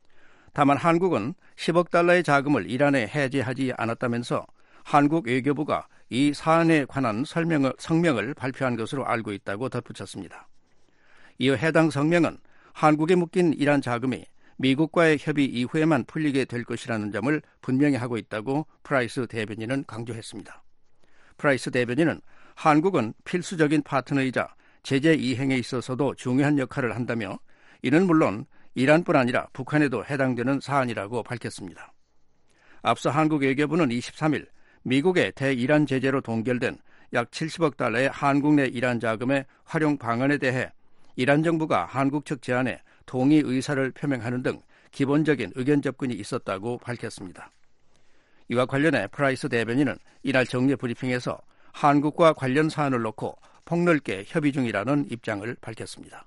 E: 다만 한국은 10억 달러의 자금을 이란에 해지하지 않았다면서 한국 외교부가 이 사안에 관한 성명을 발표한 것으로 알고 있다고 덧붙였습니다. 이어 해당 성명은 한국에 묶인 이란 자금이 미국과의 협의 이후에만 풀리게 될 것이라는 점을 분명히 하고 있다고 프라이스 대변인은 강조했습니다. 프라이스 대변인은 한국은 필수적인 파트너이자 제재 이행에 있어서도 중요한 역할을 한다며 이는 물론 이란뿐 아니라 북한에도 해당되는 사안이라고 밝혔습니다. 앞서 한국 외교부는 23일 미국의 대이란 제재로 동결된 약 70억 달러의 한국 내 이란 자금의 활용 방안에 대해 이란 정부가 한국 측 제안에 동의 의사를 표명하는 등 기본적인 의견 접근이 있었다고 밝혔습니다. 이와 관련해 프라이스 대변인은 이날 정례 브리핑에서 한국과 관련 사안을 놓고 폭넓게 협의 중이라는 입장을 밝혔습니다.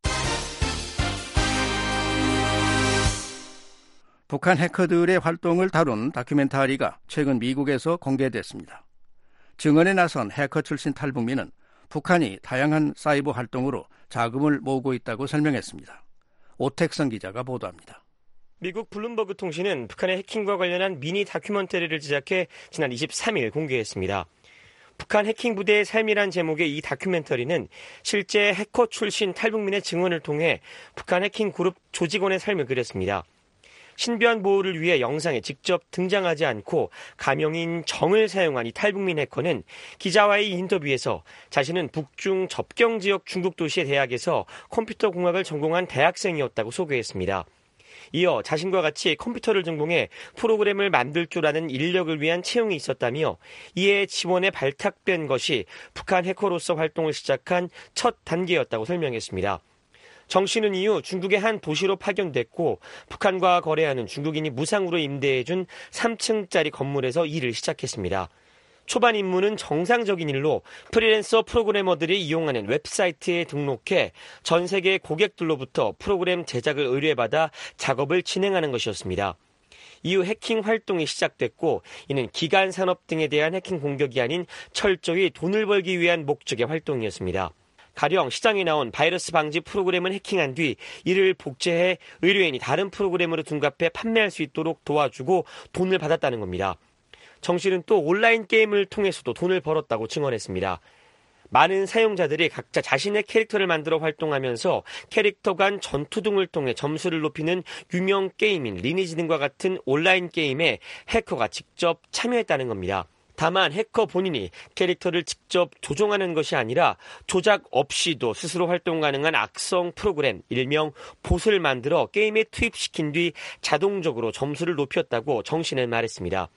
E: 북한 해커들의 활동을 다룬 다큐멘터리가 최근 미국에서 공개됐습니다. 증언에 나선 해커 출신 탈북민은 북한이 다양한 사이버 활동으로 자금을 모으고 있다고 설명했습니다. 오택성 기자가 보도합니다.
S: 미국 블룸버그 통신은 북한의 해킹과 관련한 미니 다큐멘터리를 제작해 지난 23일 공개했습니다. 북한 해킹 부대의 삶이란 제목의 이 다큐멘터리는 실제 해커 출신 탈북민의 증언을 통해 북한 해킹 그룹 조직원의 삶을 그렸습니다. 신변 보호를 위해 영상에 직접 등장하지 않고 가명인 정을 사용한 이 탈북민 해커는 기자와의 인터뷰에서 자신은 북중 접경 지역 중국 도시의 대학에서 컴퓨터 공학을 전공한 대학생이었다고 소개했습니다. 이어 자신과 같이 컴퓨터를 전공해 프로그램을 만들 줄 아는 인력을 위한 채용이 있었다며 이에 지원에 발탁된 것이 북한 해커로서 활동을 시작한 첫 단계였다고 설명했습니다. 정 씨는 이후 중국의 한 도시로 파견됐고 북한과 거래하는 중국인이 무상으로 임대해준 3층짜리 건물에서 일을 시작했습니다. 초반 임무는 정상적인 일로 프리랜서 프로그래머들이 이용하는 웹사이트에 등록해 전 세계 고객들로부터 프로그램 제작을 의뢰받아 작업을 진행하는 것이었습니다. 이후 해킹 활동이 시작됐고 이는 기간 산업 등에 대한 해킹 공격이 아닌 철저히 돈을 벌기 위한 목적의 활동이었습니다. 가령 시장에 나온 바이러스 방지 프로그램을 해킹한 뒤 이를 복제해 의뢰인이 다른 프로그램으로 둔갑해 판매할 수 있도록 도와주고 돈을 받았다는 겁니다. 정 씨는 또 온라인 게임을 통해서도 돈을 벌었다고 증언했습니다. 많은 사용자들이 각자 자신의 캐릭터를 만들어 활동하면서 캐릭터 간 전투 등을 통해 점수를 높이는 유명 게임인 리니지 등과 같은 온라인 게임에 해커가 직접 참여했다는 겁니다. 다만 해커 본인이 캐릭터를 직접 조종하는 것이 아니라 조작 없이도 스스로 활동 가능한 악성 프로그램, 일명 봇을 만들어 게임에 투입시킨 뒤 자동적으로 점수를 높였다고 정 씨는 말했습니다.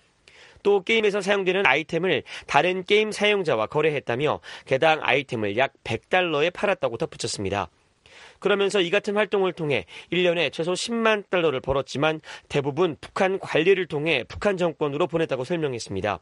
S: 또 게임에서 사용되는 아이템을 다른 게임 사용자와 거래했다며 개당 아이템을 약 $100에 팔았다고 덧붙였습니다. 그러면서 이 같은 활동을 통해 1년에 최소 $10만 벌었지만 대부분 북한 관리를 통해 북한 정권으로 보냈다고 설명했습니다.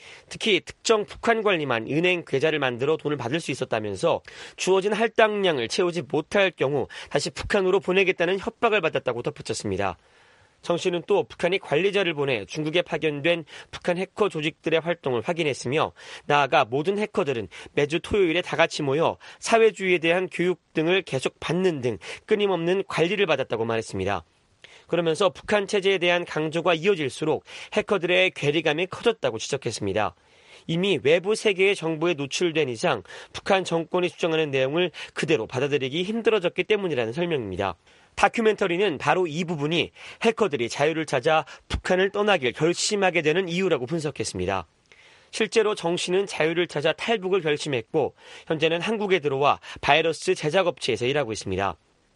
S: 특히 특정 북한 관리만 은행 계좌를 만들어 돈을 받을 수 있었다면서 주어진 할당량을 채우지 못할 경우 다시 북한으로 보내겠다는 협박을 받았다고 덧붙였습니다. 정 씨는 또 북한이 관리자를 보내 중국에 파견된 북한 해커 조직들의 활동을 확인했으며 나아가 모든 해커들은 매주 토요일에 다 같이 모여 사회주의에 대한 교육 등을 계속 받는 등 끊임없는 관리를 받았다고 말했습니다. 그러면서 북한 체제에 대한 강조가 이어질수록 해커들의 괴리감이 커졌다고 지적했습니다. 이미 외부 세계의 정보에 노출된 이상 북한 정권이 주장하는 내용을 그대로 받아들이기 힘들어졌기 때문이라는 설명입니다. 다큐멘터리는 바로 이 부분이 해커들이 자유를 찾아 북한을 떠나길 결심하게 되는 이유라고 분석했습니다. 실제로 정 씨는 자유를 찾아 탈북을 결심했고 현재는 한국에 들어와 바이러스 제작업체에서 일하고 있습니다.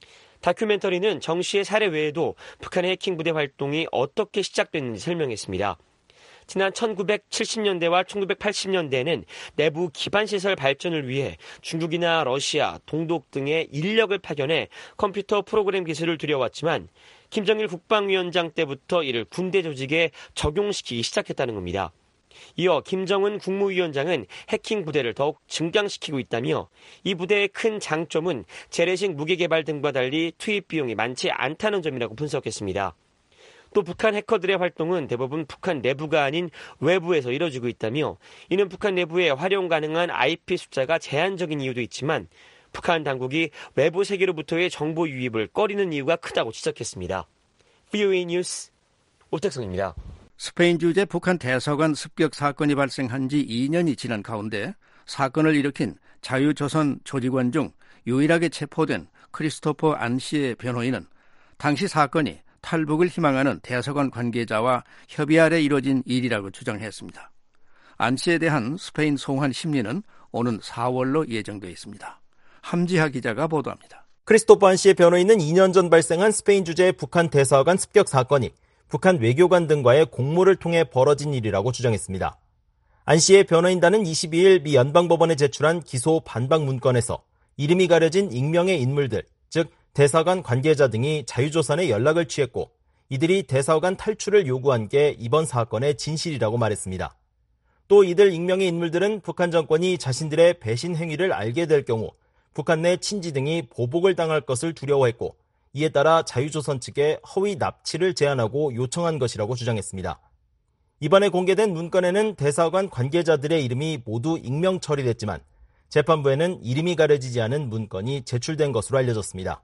S: 다큐멘터리는 정 씨의 사례 외에도 북한의 해킹 부대 활동이 어떻게 시작됐는지 설명했습니다. 지난 1970년대와 1980년대에는 내부 기반시설 발전을 위해 중국이나 러시아, 동독 등의 인력을 파견해 컴퓨터 프로그램 기술을 들여왔지만 김정일 국방위원장 때부터 이를 군대 조직에 적용시키기 시작했다는 겁니다. 이어 김정은 국무위원장은 해킹 부대를 더욱 증강시키고 있다며 이 부대의 큰 장점은 재래식 무기 개발 등과 달리 투입 비용이 많지 않다는 점이라고 분석했습니다. 또 북한 해커들의 활동은 대부분 북한 내부가 아닌 외부에서 이뤄지고 있다며 이는 북한 내부에 활용 가능한 IP 숫자가 제한적인 이유도 있지만 북한 당국이 외부 세계로부터의 정보 유입을 꺼리는 이유가 크다고 지적했습니다. VOA 뉴스 오택성입니다.
E: 스페인 주재 북한 대사관 습격 사건이 발생한 지 2년이 지난 가운데 사건을 일으킨 자유조선 조직원 중 유일하게 체포된 크리스토퍼 안 씨의 변호인은 당시 사건이 탈북을 희망하는 대사관 관계자와 협의 아래 이뤄진 일이라고 주장했습니다. 안 씨에 대한 스페인 송환 심리는 오는 4월로 예정되어 있습니다. 함지하 기자가 보도합니다.
F: 크리스토퍼 안 씨의 변호인은 2년 전 발생한 스페인 주재 북한 대사관 습격 사건이 북한 외교관 등과의 공모를 통해 벌어진 일이라고 주장했습니다. 안 씨의 변호인단은 22일 미 연방법원에 제출한 기소 반박 문건에서 이름이 가려진 익명의 인물들, 즉 대사관 관계자 등이 자유조선에 연락을 취했고 이들이 대사관 탈출을 요구한 게 이번 사건의 진실이라고 말했습니다. 또 이들 익명의 인물들은 북한 정권이 자신들의 배신 행위를 알게 될 경우 북한 내 친지 등이 보복을 당할 것을 두려워했고 이에 따라 자유조선 측에 허위 납치를 제안하고 요청한 것이라고 주장했습니다. 이번에 공개된 문건에는 대사관 관계자들의 이름이 모두 익명 처리됐지만 재판부에는 이름이 가려지지 않은 문건이 제출된 것으로 알려졌습니다.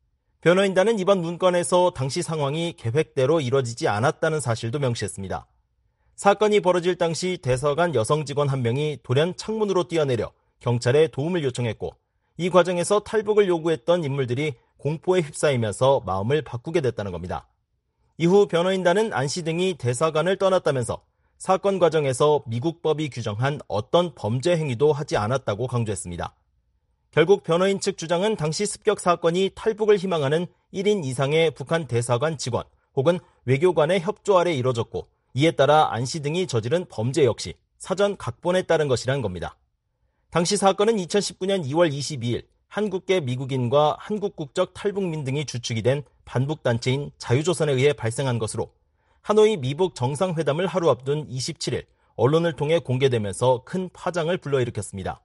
F: 변호인단은 이번 문건에서 당시 상황이 계획대로 이뤄지지 않았다는 사실도 명시했습니다. 사건이 벌어질 당시 대사관 여성 직원 한 명이 돌연 창문으로 뛰어내려 경찰에 도움을 요청했고 이 과정에서 탈북을 요구했던 인물들이 공포에 휩싸이면서 마음을 바꾸게 됐다는 겁니다. 이후 변호인단은 안 씨 등이 대사관을 떠났다면서 사건 과정에서 미국 법이 규정한 어떤 범죄 행위도 하지 않았다고 강조했습니다. 결국 변호인 측 주장은 당시 습격 사건이 탈북을 희망하는 1인 이상의 북한 대사관 직원 혹은 외교관의 협조 아래 이뤄졌고 이에 따라 안 씨 등이 저지른 범죄 역시 사전 각본에 따른 것이라는 겁니다. 당시 사건은 2019년 2월 22일 한국계 미국인과 한국 국적 탈북민 등이 주축이 된 반북단체인 자유조선에 의해 발생한 것으로 하노이 미북 정상회담을 하루 앞둔 27일 언론을 통해 공개되면서 큰 파장을 불러일으켰습니다.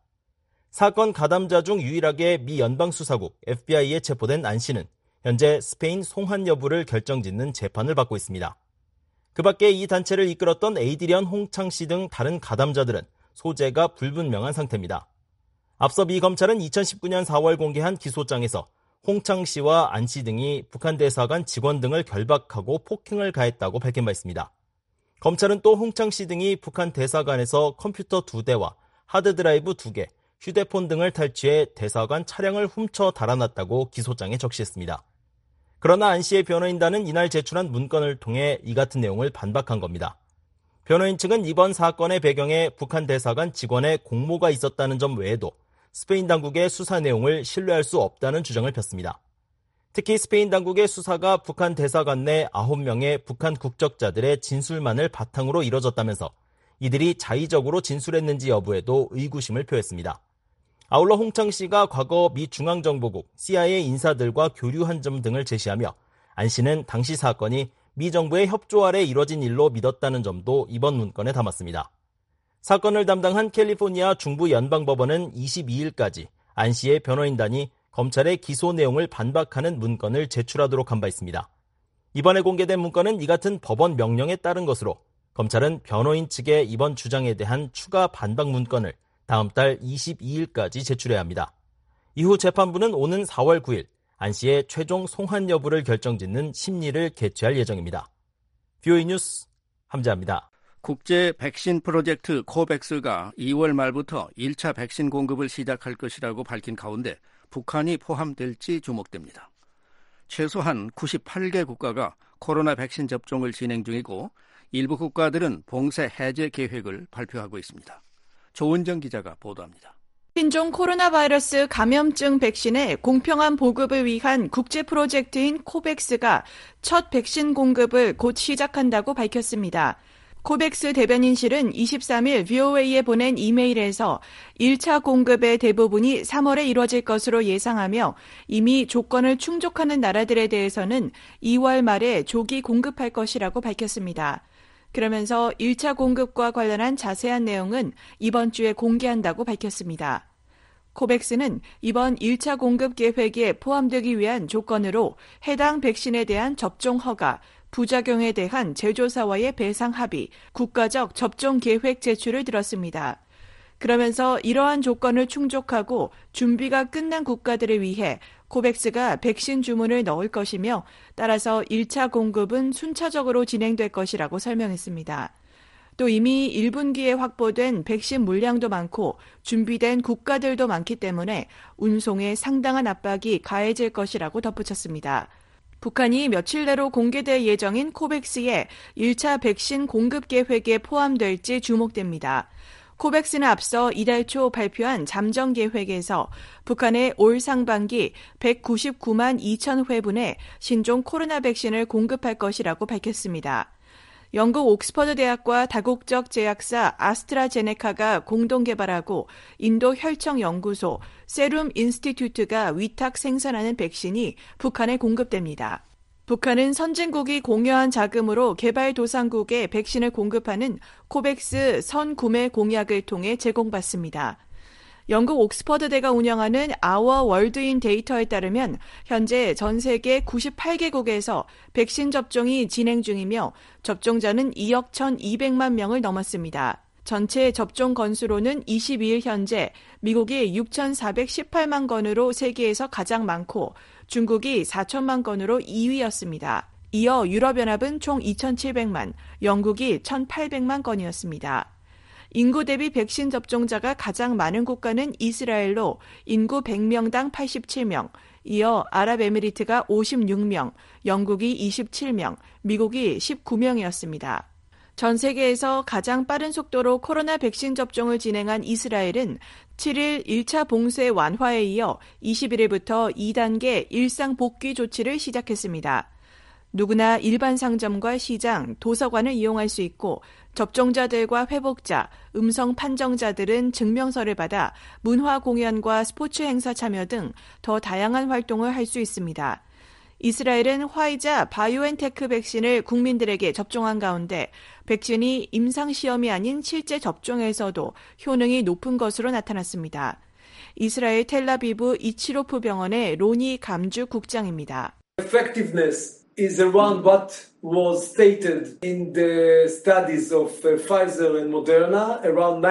F: 사건 가담자 중 유일하게 미 연방수사국 FBI에 체포된 안 씨는 현재 스페인 송환 여부를 결정짓는 재판을 받고 있습니다. 그 밖에 이 단체를 이끌었던 에이드리언 홍창 씨 등 다른 가담자들은 소재가 불분명한 상태입니다. 앞서 미 검찰은 2019년 4월 공개한 기소장에서 홍창 씨와 안 씨 등이 북한 대사관 직원 등을 결박하고 폭행을 가했다고 밝힌 바 있습니다. 검찰은 또 홍창 씨 등이 북한 대사관에서 컴퓨터 2대와 하드드라이브 2개, 휴대폰 등을 탈취해 대사관 차량을 훔쳐 달아났다고 기소장에 적시했습니다. 그러나 안 씨의 변호인단은 이날 제출한 문건을 통해 이 같은 내용을 반박한 겁니다. 변호인 측은 이번 사건의 배경에 북한 대사관 직원의 공모가 있었다는 점 외에도 스페인 당국의 수사 내용을 신뢰할 수 없다는 주장을 폈습니다. 특히 스페인 당국의 수사가 북한 대사관 내 9명의 북한 국적자들의 진술만을 바탕으로 이뤄졌다면서 이들이 자의적으로 진술했는지 여부에도 의구심을 표했습니다. 아울러 홍창 씨가 과거 미 중앙정보국 CIA 인사들과 교류한 점 등을 제시하며 안 씨는 당시 사건이 미 정부의 협조 아래 이뤄진 일로 믿었다는 점도 이번 문건에 담았습니다. 사건을 담당한 캘리포니아 중부 연방법원은 22일까지 안 씨의 변호인단이 검찰의 기소 내용을 반박하는 문건을 제출하도록 한 바 있습니다. 이번에 공개된 문건은 이 같은 법원 명령에 따른 것으로 검찰은 변호인 측의 이번 주장에 대한 추가 반박 문건을 다음 달 22일까지 제출해야 합니다. 이후 재판부는 오는 4월 9일 안 씨의 최종 송환 여부를 결정짓는 심리를 개최할 예정입니다. VOA 뉴스 함재합니다.
E: 국제 백신 프로젝트 코백스가 2월 말부터 1차 백신 공급을 시작할 것이라고 밝힌 가운데 북한이 포함될지 주목됩니다. 최소한 98개 국가가 코로나 백신 접종을 진행 중이고 일부 국가들은 봉쇄 해제 계획을 발표하고 있습니다. 조은정 기자가 보도합니다.
T: 신종 코로나 바이러스 감염증 백신의 공평한 보급을 위한 국제 프로젝트인 코백스가 첫 백신 공급을 곧 시작한다고 밝혔습니다. 코백스 대변인실은 23일 VOA에 보낸 이메일에서 1차 공급의 대부분이 3월에 이뤄질 것으로 예상하며 이미 조건을 충족하는 나라들에 대해서는 2월 말에 조기 공급할 것이라고 밝혔습니다. 그러면서 1차 공급과 관련한 자세한 내용은 이번 주에 공개한다고 밝혔습니다. 코백스는 이번 1차 공급 계획에 포함되기 위한 조건으로 해당 백신에 대한 접종 허가, 부작용에 대한 제조사와의 배상 합의, 국가적 접종 계획 제출을 들었습니다. 그러면서 이러한 조건을 충족하고 준비가 끝난 국가들을 위해 코백스가 백신 주문을 넣을 것이며 따라서 1차 공급은 순차적으로 진행될 것이라고 설명했습니다. 또 이미 1분기에 확보된 백신 물량도 많고 준비된 국가들도 많기 때문에 운송에 상당한 압박이 가해질 것이라고 덧붙였습니다. 북한이 며칠 내로 공개될 예정인 코백스의 1차 백신 공급 계획에 포함될지 주목됩니다. 코백스는 앞서 이달 초 발표한 잠정 계획에서 북한에 올 상반기 199만 2천 회분의 신종 코로나 백신을 공급할 것이라고 밝혔습니다. 영국 옥스퍼드 대학과 다국적 제약사 아스트라제네카가 공동 개발하고 인도 혈청연구소 세룸 인스티튜트가 위탁 생산하는 백신이 북한에 공급됩니다. 북한은 선진국이 공여한 자금으로 개발도상국에 백신을 공급하는 코백스 선구매 공약을 통해 제공받습니다. 영국 옥스퍼드대가 운영하는 아워 월드인 데이터에 따르면 현재 전 세계 98개국에서 백신 접종이 진행 중이며 접종자는 2억 1,200만 명을 넘었습니다. 전체 접종 건수로는 22일 현재 미국이 6,418만 건으로 세계에서 가장 많고 중국이 4천만 건으로 2위였습니다. 이어 유럽연합은 총 2,700만, 영국이 1,800만 건이었습니다. 인구 대비 백신 접종자가 가장 많은 국가는 이스라엘로 인구 100명당 87명, 이어 아랍에미리트가 56명, 영국이 27명, 미국이 19명이었습니다. 전 세계에서 가장 빠른 속도로 코로나 백신 접종을 진행한 이스라엘은 7일 1차 봉쇄 완화에 이어 21일부터 2단계 일상 복귀 조치를 시작했습니다. 누구나 일반 상점과 시장, 도서관을 이용할 수 있고 접종자들과 회복자, 음성 판정자들은 증명서를 받아 문화 공연과 스포츠 행사 참여 등 더 다양한 활동을 할 수 있습니다. 이스라엘은 화이자 바이오엔테크 백신을 국민들에게 접종한 가운데 백신이 임상시험이 아닌 실제 접종에서도 효능이 높은 것으로 나타났습니다. 이스라엘 텔라비브 이치로프 병원의 로니 감주 국장입니다.
U: Effectiveness is around what was stated in the studies of Pfizer and Moderna, around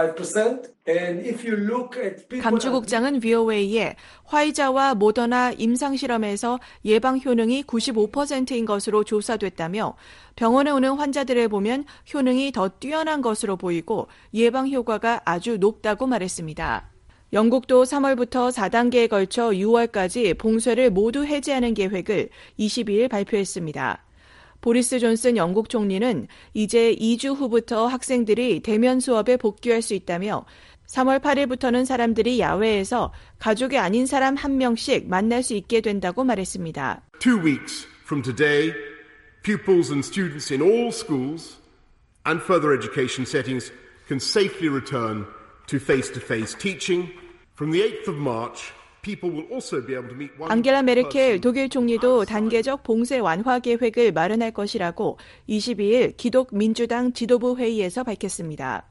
U: 95%. And if you look at people...
T: 감주 국장은 VOA에 화이자와 모더나 임상실험에서 예방 효능이 95%인 것으로 조사됐다며 병원에 오는 환자들을 보면 효능이 더 뛰어난 것으로 보이고 예방 효과가 아주 높다고 말했습니다. 영국도 3월부터 4단계에 걸쳐 6월까지 봉쇄를 모두 해제하는 계획을 22일 발표했습니다. 보리스 존슨 영국 총리는 이제 2주 후부터 학생들이 대면 수업에 복귀할 수 있다며 3월 8일부터는 사람들이 야외에서 가족이 아닌 사람 한 명씩 만날 수 있게 된다고 말했습니다.
A: 2 weeks from today, pupils and students in all schools and further education settings can safely return to face-to-face teaching. From the 8th of March, people will also be able to meet one
T: 앙겔라 메르켈 독일 총리도 단계적 봉쇄 완화 계획을 마련할 것이라고 22일 기독민주당 지도부 회의에서 밝혔습니다.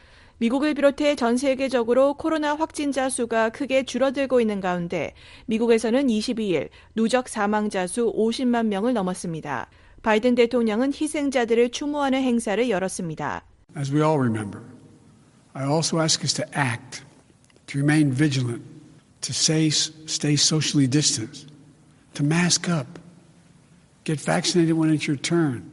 T: 미국을 비롯해 전 세계적으로 코로나 확진자 수가 크게 줄어들고 있는 가운데 미국에서는 22일 누적 사망자 수 50만 명을 넘었습니다. 바이든 대통령은 희생자들을 추모하는 행사를 열었습니다.
V: As we all remember, I also ask us to act, to remain vigilant, to stay socially distanced, to mask up, get vaccinated when it's your turn.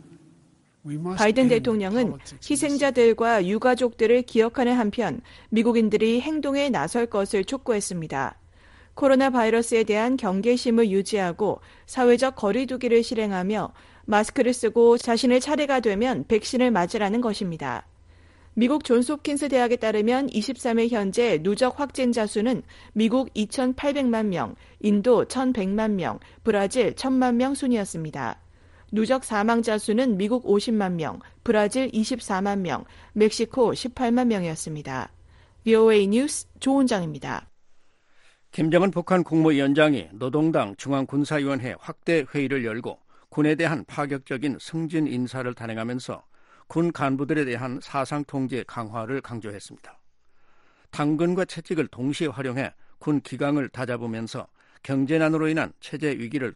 T: 바이든 대통령은 희생자들과 유가족들을 기억하는 한편 미국인들이 행동에 나설 것을 촉구했습니다. 코로나 바이러스에 대한 경계심을 유지하고 사회적 거리 두기를 실행하며 마스크를 쓰고 자신의 차례가 되면 백신을 맞으라는 것입니다. 미국 존스홉킨스 대학에 따르면 23일 현재 누적 확진자 수는 미국 2,800만 명, 인도 1,100만 명, 브라질 1,000만 명 순이었습니다. 누적 사망자 수는 미국 50만 명, 브라질 24만 명, 멕시코 18만 명이었습니다. VOA 뉴스 조은정입니다.
E: 김정은 북한 국무위원장이 노동당 중앙군사위원회 확대 회의를 열고 군에 대한 파격적인 승진 인사를 단행하면서 군 간부들에 대한 사상 통제 강화를 강조했습니다. 당근과 채찍을 동시에 활용해 군 기강을 다잡으면서 경제난으로 인한 체제 위기를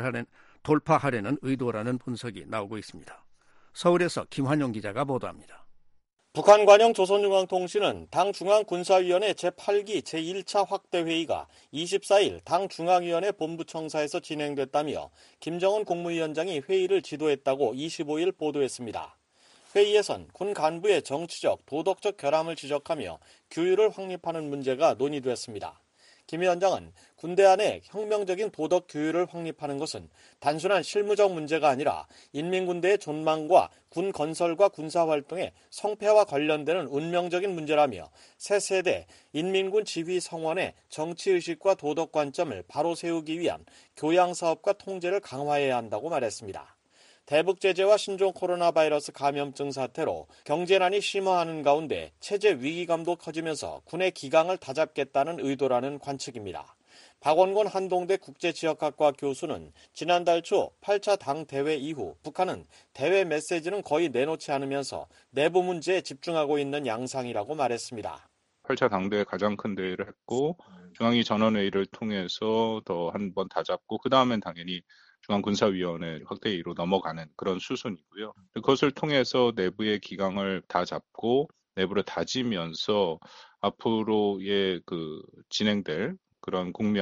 E: 돌파하려는 의도라는 분석이 나오고 있습니다. 서울에서 김환용 기자가 보도합니다.
W: 북한 관영 조선중앙통신은 당 중앙군사위원회 제8기 제1차 확대회의가 24일 당 중앙위원회 본부청사에서 진행됐다며 김정은 국무위원장이 회의를 지도했다고 25일 보도했습니다. 회의에선 군 간부의 정치적, 도덕적 결함을 지적하며 규율을 확립하는 문제가 논의됐습니다. 김 위원장은 군대 안에 혁명적인 도덕 규율을 확립하는 것은 단순한 실무적 문제가 아니라 인민군대의 존망과 군 건설과 군사활동의 성패와 관련되는 운명적인 문제라며 새 세대 인민군 지휘 성원의 정치의식과 도덕 관점을 바로 세우기 위한 교양사업과 통제를 강화해야 한다고 말했습니다. 대북 제재와 신종 코로나 바이러스 감염증 사태로 경제난이 심화하는 가운데 체제 위기감도 커지면서 군의 기강을 다잡겠다는 의도라는 관측입니다. 박원곤 한동대 국제지역학과 교수는 지난달 초 8차 당 대회 이후 북한은 대외 메시지는 거의 내놓지 않으면서 내부 문제에 집중하고 있는 양상이라고 말했습니다.
X: 8차 당대회 가장 큰 대회를 했고 중앙위 전원회의를 통해서 더 한 번 다잡고 그 다음엔 당연히 중앙군사위원회 확대회의로 넘어가는 그런 수순이고요. 그것을 통해서 내부의 기강을 다 잡고 내부를 다지면서 앞으로의 진행될 그런 국면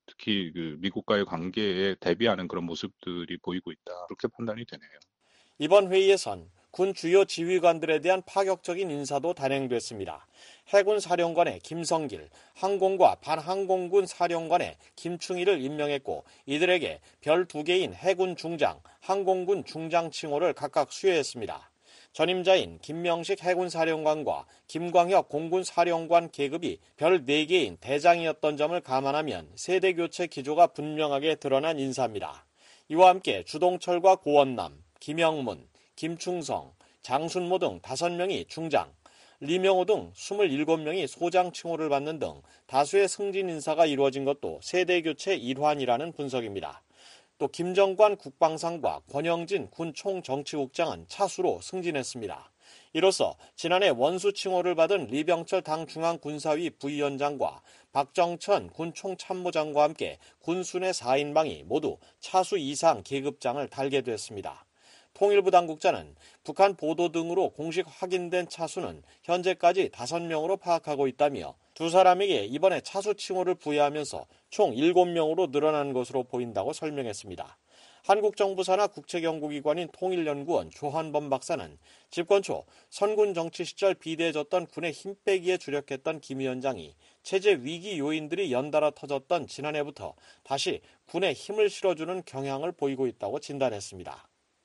X: 특히 그 미국과의 관계에 대비하는 그런 모습들이 보이고 있다. 그렇게 판단이 되네요.
W: 이번 회의에선 군 주요 지휘관들에 대한 파격적인 인사도 단행됐습니다. 해군 사령관의 김성길, 항공과 반항공군 사령관의 김충일을 임명했고 이들에게 별 2개인 해군 중장, 항공군 중장 칭호를 각각 수여했습니다. 전임자인 김명식 해군사령관과 김광혁 공군사령관 계급이 별 4개인 대장이었던 점을 감안하면 세대교체 기조가 분명하게 드러난 인사입니다. 이와 함께 주동철과 고원남, 김영문, 김충성, 장순모 등 5명이 중장, 리명호 등 27명이 소장 칭호를 받는 등 다수의 승진 인사가 이루어진 것도 세대교체 일환이라는 분석입니다. 또 김정관 국방상과 권영진 군 총정치국장은 차수로 승진했습니다. 이로써 지난해 원수 칭호를 받은 리병철 당 중앙군사위 부위원장과 박정천 군 총참모장과 함께 군순회 4인방이 모두 차수 이상 계급장을 달게 됐습니다. 통일부 당국자는 북한 보도 등으로 공식 확인된 차수는 현재까지 5명으로 파악하고 있다며 두 사람에게 이번에 차수 칭호를 부여하면서 총 7명으로 늘어난 것으로 보인다고 설명했습니다. 한국 정부 산하 국책연구기관인 통일연구원 조한범 박사는 집권 초 선군 정치 시절 비대해졌던 군의 힘 빼기에 주력했던 김 위원장이 체제 위기 요인들이 연달아 터졌던 지난해부터 다시 군에 힘을 실어주는 경향을 보이고 있다고 진단했습니다.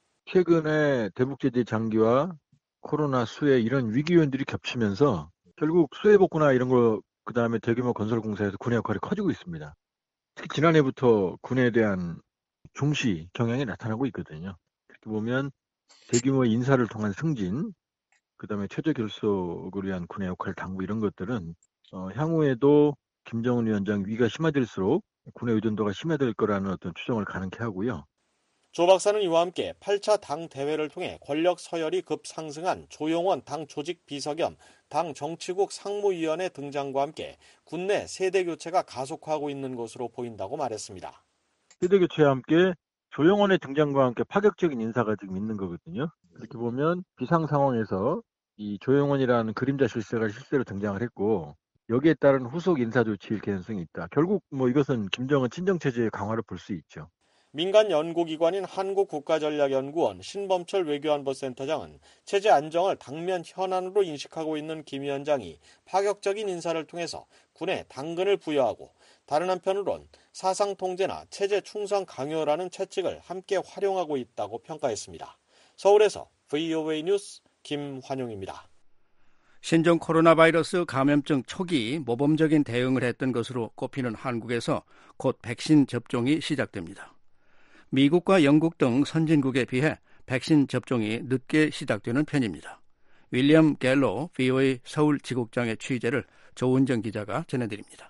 B: 최근에 대북제재 장기와 코로나 수해 이런 위기 요인들이 겹치면서 결국 수해 복구나 이런 거 그다음에 대규모 건설 공사에서 군의 역할이 커지고 있습니다. 특히 지난해부터 군에 대한 중시 경향이 나타나고 있거든요. 이렇게 보면 대규모 인사를 통한 승진, 그다음에 체제 결속을 위한 군의 역할 당부 이런 것들은 향후에도 김정은 위원장 위기가 심화될수록 군의 의존도가 심화될 거라는 어떤 추정을 가능케 하고요.
W: 조 박사는 이와 함께 8차 당 대회를 통해 권력 서열이 급상승한 조용원 당 조직 비서 겸 당 정치국 상무위원회 등장과 함께 군내 세대 교체가 가속화하고 있는 것으로 보인다고 말했습니다.
B: 세대 교체와 함께 조용원의 등장과 함께 파격적인 인사가 지금 있는 거거든요. 이렇게 보면 비상 상황에서 이 조용원이라는 그림자 실세가 실제로 등장을 했고 여기에 따른 후속 인사 조치일 가능성이 있다. 결국 이것은 김정은 친정체제의 강화를 볼 수 있죠.
W: 민간 연구기관인 한국국가전략연구원 신범철 외교안보센터장은 체제 안정을 당면 현안으로 인식하고 있는 김 위원장이 파격적인 인사를 통해서 군에 당근을 부여하고 다른 한편으론 사상 통제나 체제 충성 강요라는 채찍을 함께 활용하고 있다고 평가했습니다. 서울에서 VOA 뉴스 김환용입니다.
E: 신종 코로나 바이러스 감염증 초기 모범적인 대응을 했던 것으로 꼽히는 한국에서 곧 백신 접종이 시작됩니다. 미국과 영국 등 선진국에 비해 백신 접종이 늦게 시작되는 편입니다. 윌리엄 갤로 VOA 서울 지국장의 취재를 조은정 기자가 전해드립니다.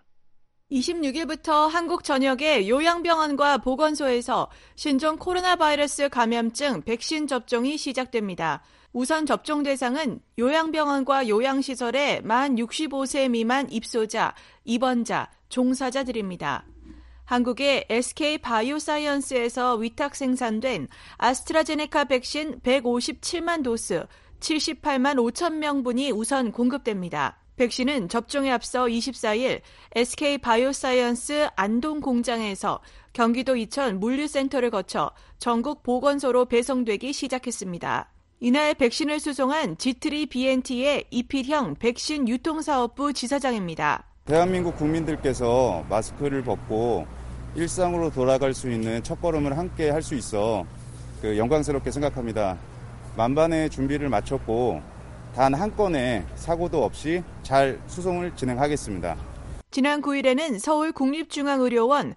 T: 26일부터 한국 전역의 요양병원과 보건소에서 신종 코로나 바이러스 감염증 백신 접종이 시작됩니다. 우선 접종 대상은 요양병원과 요양시설의 만 65세 미만 입소자, 입원자, 종사자들입니다. 한국의 SK 바이오사이언스에서 위탁 생산된 아스트라제네카 백신 157만 도스, 78만 5천 명분이 우선 공급됩니다. 백신은 접종에 앞서 24일 SK 바이오사이언스 안동 공장에서 경기도 이천 물류센터를 거쳐 전국 보건소로 배송되기 시작했습니다. 이날 백신을 수송한 G3BNT의 이필형 백신 유통사업부 지사장입니다.
C: 대한민국 국민들께서 마스크를 벗고 일상으로 돌아갈 수 있는 첫걸음을 함께 할 수 있어 영광스럽게 생각합니다. 만반의 준비를 마쳤고 단 한 건의 사고도 없이 잘 수송을 진행하겠습니다.
T: 지난 9일에는 서울 국립중앙의료원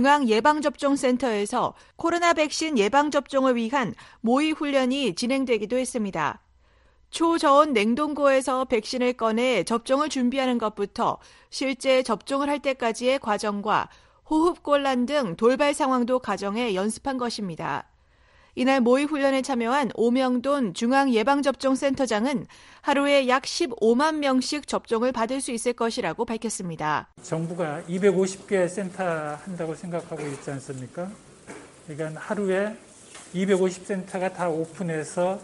T: 중앙예방접종센터에서 코로나 백신 예방접종을 위한 모의훈련이 진행되기도 했습니다. 초저온 냉동고에서 백신을 꺼내 접종을 준비하는 것부터 실제 접종을 할 때까지의 과정과 호흡곤란 등 돌발 상황도 가정해 연습한 것입니다. 이날 모의훈련에 참여한 오명돈 중앙예방접종센터장은 하루에 약 15만 명씩 접종을 받을 수 있을 것이라고 밝혔습니다.
D: 정부가 250개 센터 한다고 생각하고 있지 않습니까? 그러니까 하루에 250센터가 다 오픈해서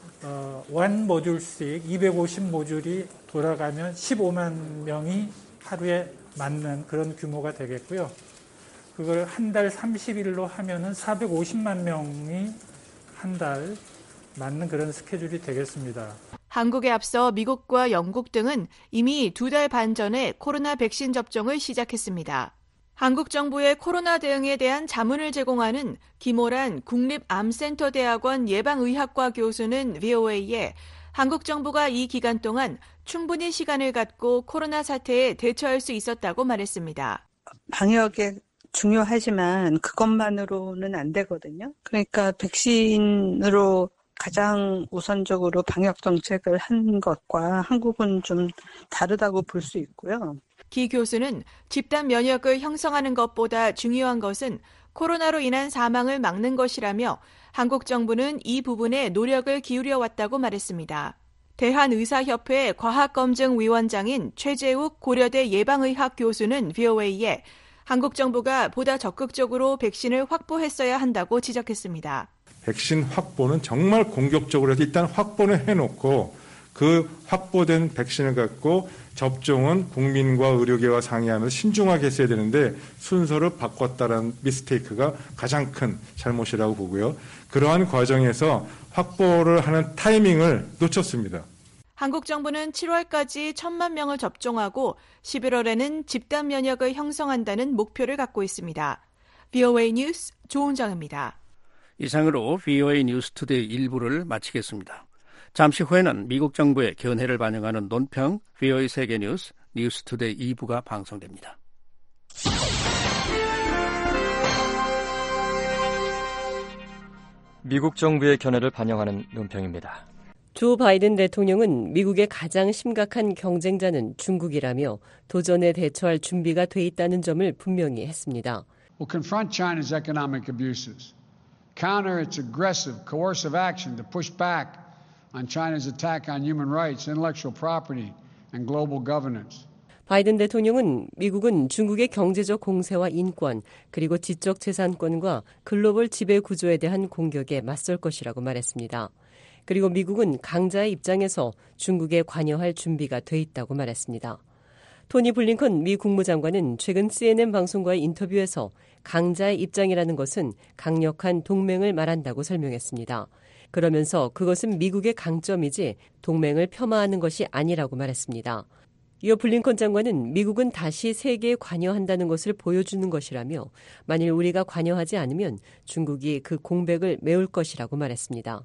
D: 원 모듈씩 250모듈이 돌아가면 15만 명이 하루에 맞는 그런 규모가 되겠고요. 그걸 한 달 30일로 하면은 450만 명이 한 달 맞는 그런 스케줄이 되겠습니다.
T: 한국에 앞서 미국과 영국 등은 이미 2달 반 전에 코로나 백신 접종을 시작했습니다. 한국 정부의 코로나 대응에 대한 자문을 제공하는 김오란 국립암센터대학원 예방의학과 교수는 VOA에 한국 정부가 이 기간 동안 충분히 시간을 갖고 코로나 사태에 대처할 수 있었다고 말했습니다.
H: 방역에 중요하지만 그것만으로는 안 되거든요. 그러니까 백신으로 가장 우선적으로 방역 정책을 한 것과 한국은 좀 다르다고 볼 수 있고요.
T: 기 교수는 집단 면역을 형성하는 것보다 중요한 것은 코로나로 인한 사망을 막는 것이라며 한국 정부는 이 부분에 노력을 기울여 왔다고 말했습니다. 대한의사협회 과학검증위원장인 최재욱 고려대 예방의학 교수는 VOA에 한국 정부가 보다 적극적으로 백신을 확보했어야 한다고 지적했습니다.
J: 백신 확보는 정말 공격적으로 해서 일단 확보는 해놓고 그 확보된 백신을 갖고 접종은 국민과 의료계와 상의하면서 신중하게 했어야 되는데 순서를 바꿨다는 미스테이크가 가장 큰 잘못이라고 보고요. 그러한 과정에서 확보를 하는 타이밍을 놓쳤습니다.
T: 한국 정부는 7월까지 1,000만 명을 접종하고 11월에는 집단 면역을 형성한다는 목표를 갖고 있습니다. VOA 뉴스 조은정입니다.
E: 이상으로 VOA 뉴스 투데이 1부를 마치겠습니다. 잠시 후에는 미국 정부의 견해를 반영하는 논평 VOA 세계 뉴스 뉴스 투데이 2부가 방송됩니다.
K: 미국 정부의 견해를 반영하는 논평입니다.
L: 조 바이든 대통령은 미국의 가장 심각한 경쟁자는 중국이라며 도전에 대처할 준비가 돼 있다는 점을 분명히 했습니다.
V: Will confront China's economic abuses, counter its aggressive, coercive action to push back on China's attack on human rights, intellectual property, and global governance.
L: 바이든 대통령은 미국은 중국의 경제적 공세와 인권, 그리고 지적 재산권과 글로벌 지배 구조에 대한 공격에 맞설 것이라고 말했습니다. 그리고 미국은 강자의 입장에서 중국에 관여할 준비가 돼 있다고 말했습니다. 토니 블링컨 미 국무장관은 최근 CNN 방송과의 인터뷰에서 강자의 입장이라는 것은 강력한 동맹을 말한다고 설명했습니다. 그러면서 그것은 미국의 강점이지 동맹을 폄하하는 것이 아니라고 말했습니다. 이어 블링컨 장관은 미국은 다시 세계에 관여한다는 것을 보여주는 것이라며 만일 우리가 관여하지 않으면 중국이 그 공백을 메울 것이라고 말했습니다.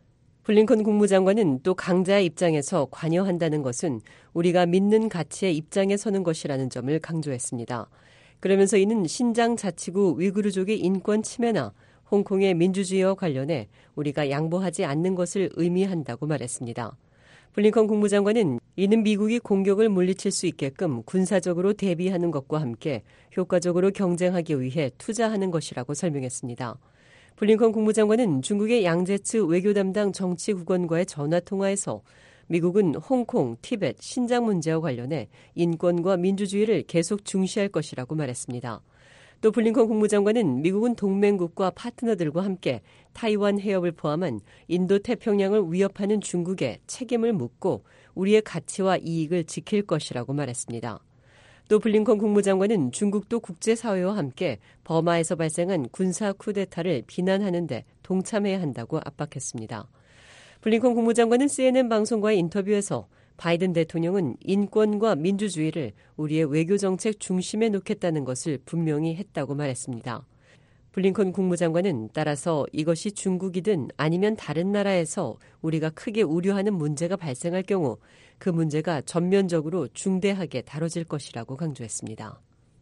L: 블링컨 국무장관은 또 강자의 입장에서 관여한다는 것은 우리가 믿는 가치의 입장에 서는 것이라는 점을 강조했습니다. 그러면서 이는 신장 자치구 위구르족의 인권 침해나 홍콩의 민주주의와 관련해 우리가 양보하지 않는 것을 의미한다고 말했습니다. 블링컨 국무장관은 이는 미국이 공격을 물리칠 수 있게끔 군사적으로 대비하는 것과 함께 효과적으로 경쟁하기 위해 투자하는 것이라고 설명했습니다. 블링컨 국무장관은 중국의 양제츠 외교 담당 정치국원과의 전화통화에서 미국은 홍콩, 티벳, 신장 문제와 관련해 인권과 민주주의를 계속 중시할 것이라고 말했습니다. 또 블링컨 국무장관은 미국은 동맹국과 파트너들과 함께 타이완 해협을 포함한 인도태평양을 위협하는 중국에 책임을 묻고 우리의 가치와 이익을 지킬 것이라고 말했습니다. 또 블링컨 국무장관은 중국도 국제사회와 함께 버마에서 발생한 군사 쿠데타를 비난하는 데 동참해야 한다고 압박했습니다. 블링컨 국무장관은 CNN 방송과의 인터뷰에서 바이든 대통령은 인권과 민주주의를 우리의 외교정책 중심에 놓겠다는 것을 분명히 했다고 말했습니다. 블링컨 국무장관은 따라서 이것이 중국이든 아니면 다른 나라에서 우리가 크게 우려하는 문제가 발생할 경우 그 문제가 전면적으로 중대하게 다뤄질 것이라고 강조했습니다.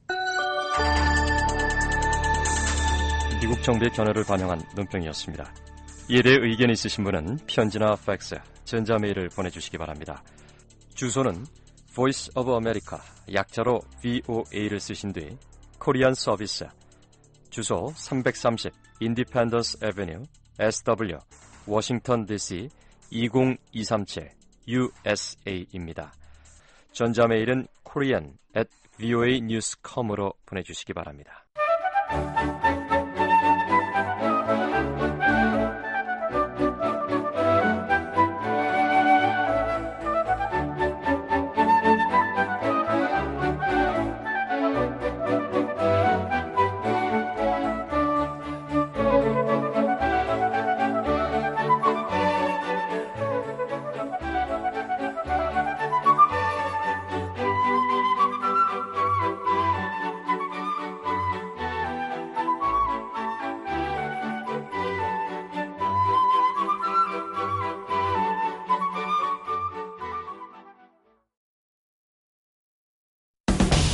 K: 미국 정부의 견해를 반영한 논평이었습니다. 이에 대해 의견이 있으신 분은 편지나 팩스, 전자메일을 보내주시기 바랍니다. 주소는 Voice of America, 약자로 VOA를 쓰신 뒤 코리안 서비스, 주소 330 Independence Avenue, SW, 워싱턴 DC 20237 USA입니다. 전자메일은 korean@voanews.com으로 보내주시기 바랍니다.